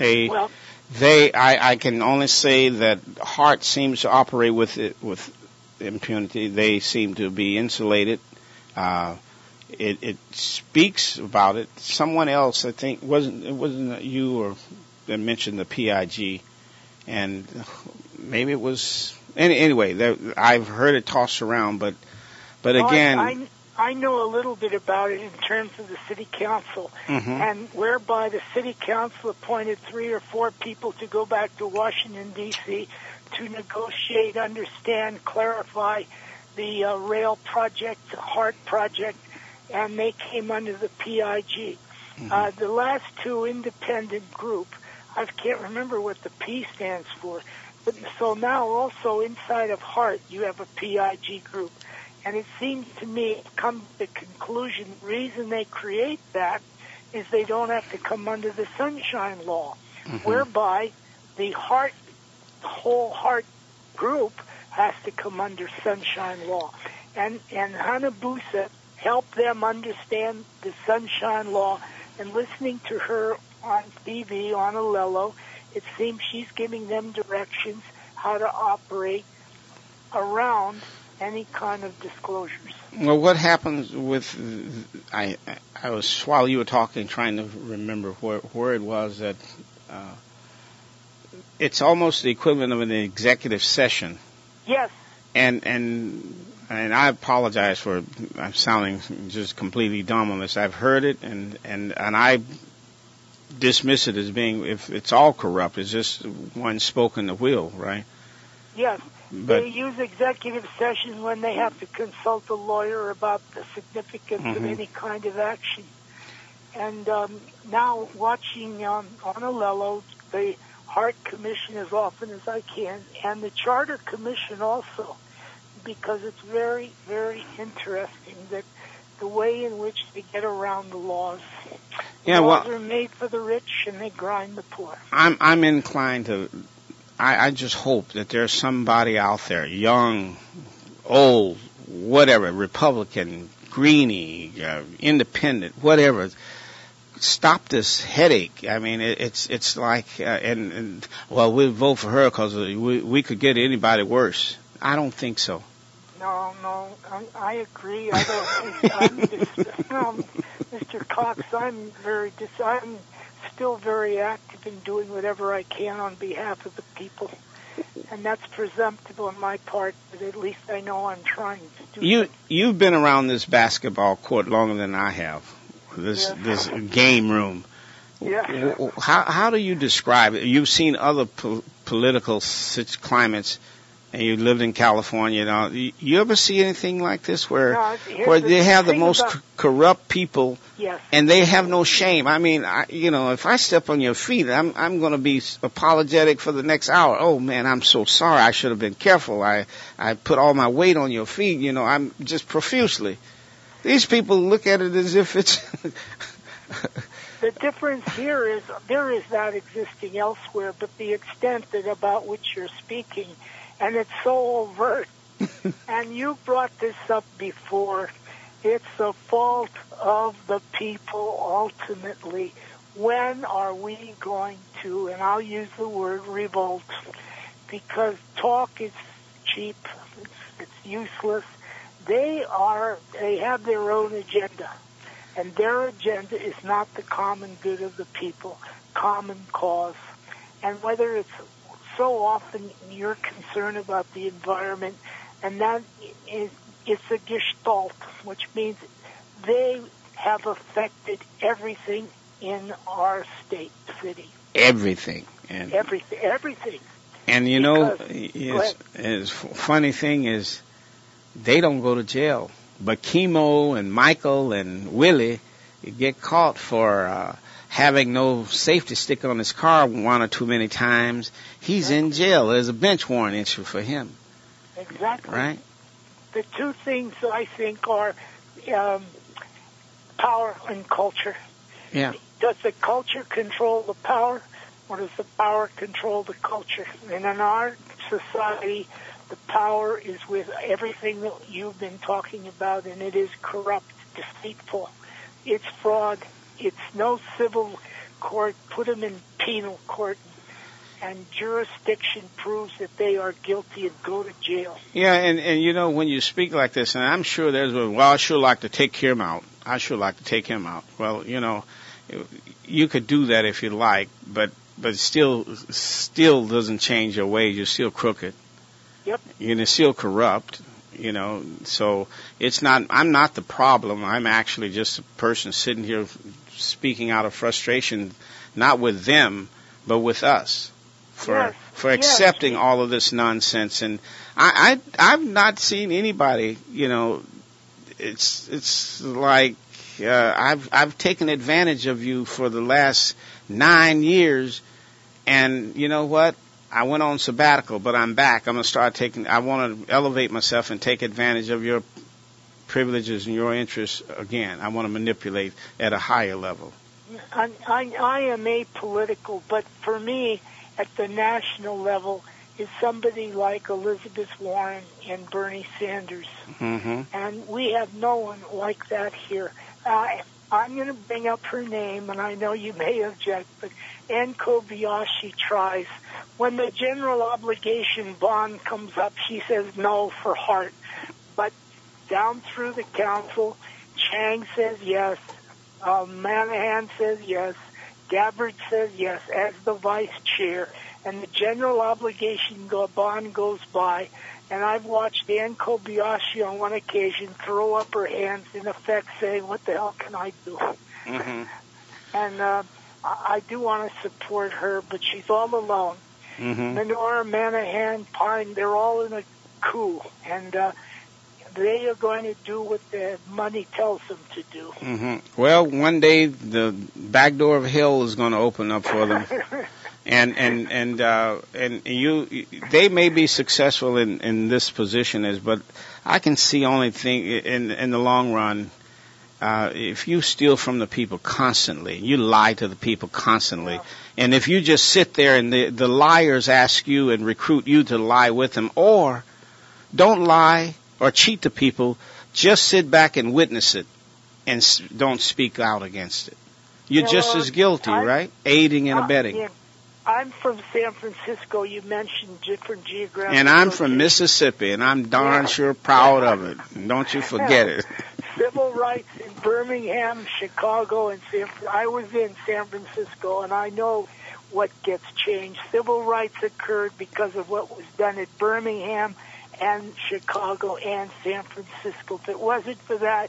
I can only say that Heart seems to operate with impunity. They seem to be insulated. It speaks about it. Someone else, I think, it wasn't you or that mentioned the PIG, and maybe it was. Anyway, I've heard it tossed around, but again. I know a little bit about it in terms of the city council, and whereby the city council appointed 3 or 4 people to go back to Washington, D.C. to negotiate, understand, clarify the rail project, the Heart project, and they came under the PIG. The last 2 independent group, I can't remember what the P stands for, but so now also inside of Heart you have a PIG group. And it seems to me, come to the conclusion, the reason they create that is they don't have to come under the Sunshine Law, whereby the whole Heart group has to come under Sunshine Law. And Hayabusa helped them understand the Sunshine Law, and listening to her on TV, on Alelo, it seems she's giving them directions how to operate around any kind of disclosures. Well, what happens with I was, while you were talking, trying to remember where it was that it's almost the equivalent of an executive session. Yes. And I apologize for I'm sounding just completely dumb on this. I've heard it and I dismiss it as being, if it's all corrupt, it's just one spoken the will, right? Yes. They use executive session when they have to consult a lawyer about the significance of any kind of action. And now watching on Alelo, the Heart Commission as often as I can, and the Charter Commission also, because it's very, very interesting that the way in which they get around the laws. Yeah, laws are made for the rich and they grind the poor. I'm inclined to. I just hope that there's somebody out there, young, old, whatever, Republican, Greenie, Independent, whatever. Stop this headache. I mean, it's like, well, we'll vote for her because we could get anybody worse. I don't think so. No, I agree. I don't think Mr. Cox, I'm still very active in doing whatever I can on behalf of the people, and that's presumptive on my part, but at least I know I'm trying to do it. You've been around this basketball court longer than I have, this game room. Yeah. How do you describe it? You've seen other political climates. and you lived in California. Now, you ever see anything like this where No, where they have the thing most about- corrupt people, Yes. and they have no shame? I mean, if I step on your feet, I'm going to be apologetic for the next hour. Oh man, I'm so sorry. I should have been careful. I put all my weight on your feet. I'm just profusely. These people look at it as if it's. The difference here is there is that existing elsewhere, but the extent that about which you're speaking, and it's so overt. And you brought this up before. It's the fault of the people ultimately. When are we going to, and I'll use the word revolt, because talk is cheap, it's useless. They have their own agenda. And their agenda is not the common good of the people, common cause. And whether it's so often you're concerned about the environment, and that is, it's a gestalt, which means they have affected everything in our city. Everything. And Everything. And funny thing is, they don't go to jail. But Chemo and Michael and Willie get caught for having no safety sticker on his car one or too many times. He's in jail. There's a bench warrant issue for him. Exactly. Right? The two things I think are power and culture. Yeah. Does the culture control the power, or does the power control the culture? And in our society, the power is with everything that you've been talking about, and it is corrupt, deceitful. It's fraud. It's no civil court. Put them in penal court, and jurisdiction proves that they are guilty and go to jail. Yeah, and when you speak like this, and I'm sure there's I sure like to take him out. I sure like to take him out. Well, you could do that if you like, but still doesn't change your ways. You're still crooked. Yep. You're still corrupt, so it's not, I'm not the problem. I'm actually just a person sitting here speaking out of frustration, not with them, but with us for accepting all of this nonsense. And I've not seen anybody, it's like, I've taken advantage of you for the last 9 years, and you know what? I went on sabbatical, but I'm back. I'm going to start I want to elevate myself and take advantage of your privileges and your interests again. I want to manipulate at a higher level. I am apolitical, but for me, at the national level, is somebody like Elizabeth Warren and Bernie Sanders. Mm-hmm. And we have no one like that here. I'm going to bring up her name, and I know you may object, but Ann Kobayashi tries. When the general obligation bond comes up, she says no for Hart. But down through the council, Chang says yes, Manahan says yes, Gabbard says yes as the vice chair, and the general obligation bond goes by. And I've watched Ann Kobayashi on one occasion throw up her hands, in effect saying, what the hell can I do? Mm-hmm. And I do want to support her, but she's all alone. Mm-hmm. Menorah, Manahan, Pine, they're all in a coup. And they are going to do what the money tells them to do. Mm-hmm. Well, one day the back door of hell is going to open up for them. And they may be successful in this position but I can see only thing in the long run, if you steal from the people constantly, you lie to the people constantly, and if you just sit there and the liars ask you and recruit you to lie with them, or don't lie or cheat the people, just sit back and witness it and don't speak out against it. You're just as guilty, right? Aiding and abetting. Yeah. I'm from San Francisco. You mentioned different geographic And I'm locations. from Mississippi, and I'm darn sure proud of it. Don't you forget it. Civil rights in Birmingham, Chicago, and I was in San Francisco, and I know what gets changed. Civil rights occurred because of what was done at Birmingham and Chicago and San Francisco. If it wasn't for that,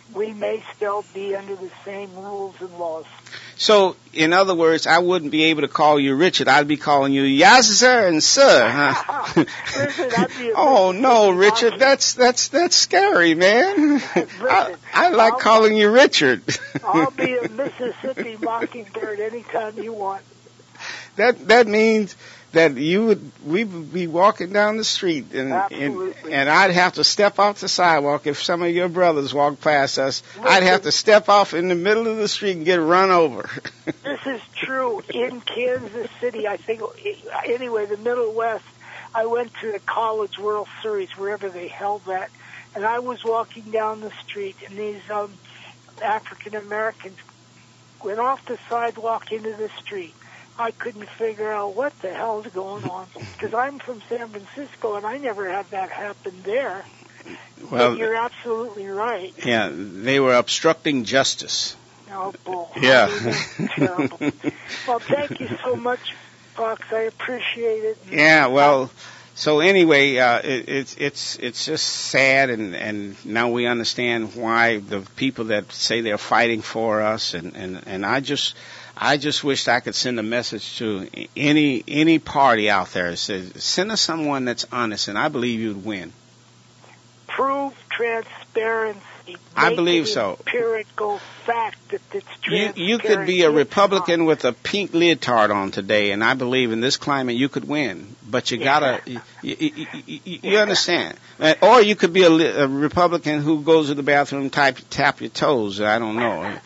we may still be under the same rules and laws. So, in other words, I wouldn't be able to call you Richard. I'd be calling you yes, sir, and sir. Huh? Listen, I'd be a Oh no, Richard, that's scary, man. I like calling you Richard. I'll be a Mississippi Mockingbird anytime you want. That means that we would be walking down the street and I'd have to step off the sidewalk if some of your brothers walked past us. I'd have to step off in the middle of the street and get run over. This is true. In Kansas City, I think, anyway, the Middle West, I went to the College World Series, wherever they held that, and I was walking down the street, and these African Americans went off the sidewalk into the street. I couldn't figure out what the hell's going on, because I'm from San Francisco, and I never had that happen there. Well, but you're absolutely right. Yeah, they were obstructing justice. Oh, bull. Yeah. Terrible. Well, thank you so much, Fox. I appreciate it. Yeah, well, so anyway, it's just sad, and now we understand why the people that say they're fighting for us, and I just wished I could send a message to any party out there that says, send us someone that's honest, and I believe you'd win. Prove transparency. I believe so. Empirical fact that it's transparent. You could be a Republican with a pink leotard on today, and I believe in this climate you could win. But you gotta, you understand. Or you could be a Republican who goes to the bathroom, tap your toes. I don't know.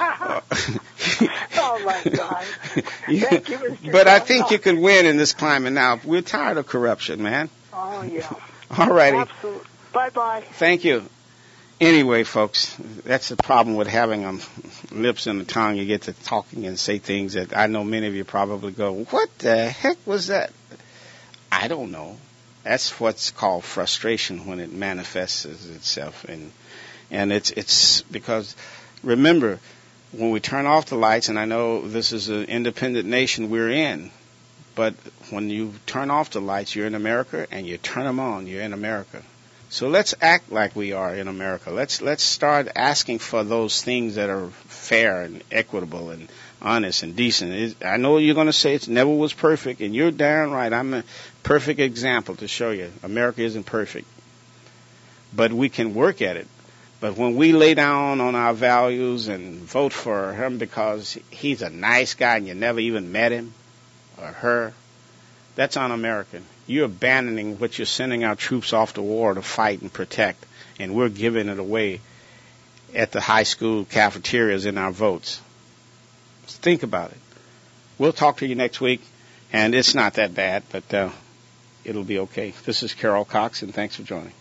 Oh my God! Thank you, Mr. But I think you could win in this climate now. We're tired of corruption, man. Oh yeah. All righty. Absolutely. Bye-bye. Thank you. Anyway, folks, that's the problem with having lips and a tongue. You get to talking and say things that I know many of you probably go, what the heck was that? I don't know. That's what's called frustration when it manifests itself. And it's because, remember, when we turn off the lights, and I know this is an independent nation we're in, but when you turn off the lights, you're in America, and you turn them on, you're in America. So let's act like we are in America. Let's start asking for those things that are fair and equitable and honest and decent. I know you're going to say it never was perfect, and you're darn right. I'm a perfect example to show you. America isn't perfect. But we can work at it. But when we lay down on our values and vote for him because he's a nice guy and you never even met him or her, that's un-American. You're abandoning what you're sending our troops off to war to fight and protect, and we're giving it away at the high school cafeterias in our votes. Think about it. We'll talk to you next week, and it's not that bad, but it'll be okay. This is Carol Cox, and thanks for joining.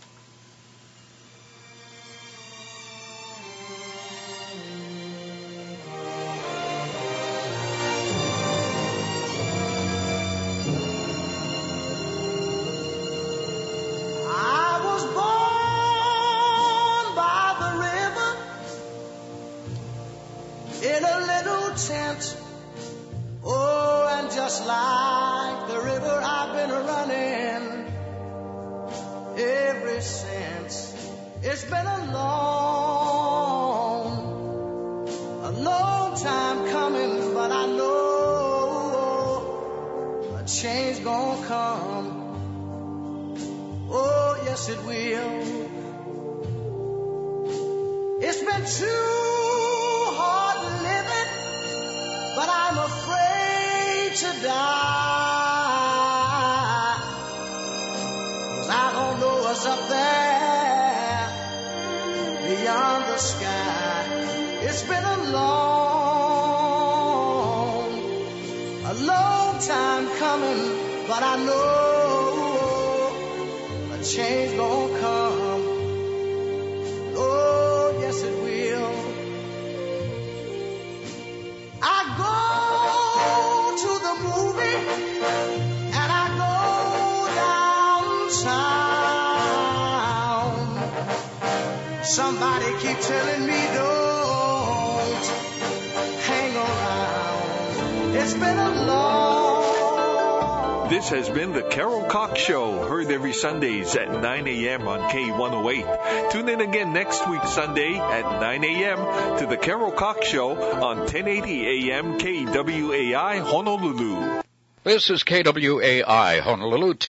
Somebody keep telling me don't hang around. It's been a long This has been the Carol Cox Show, heard every Sundays at 9 a.m. on K108. Tune in again next week Sunday at 9 a.m. to the Carol Cox Show on 1080 a.m. KWAI Honolulu. This is KWAI Honolulu.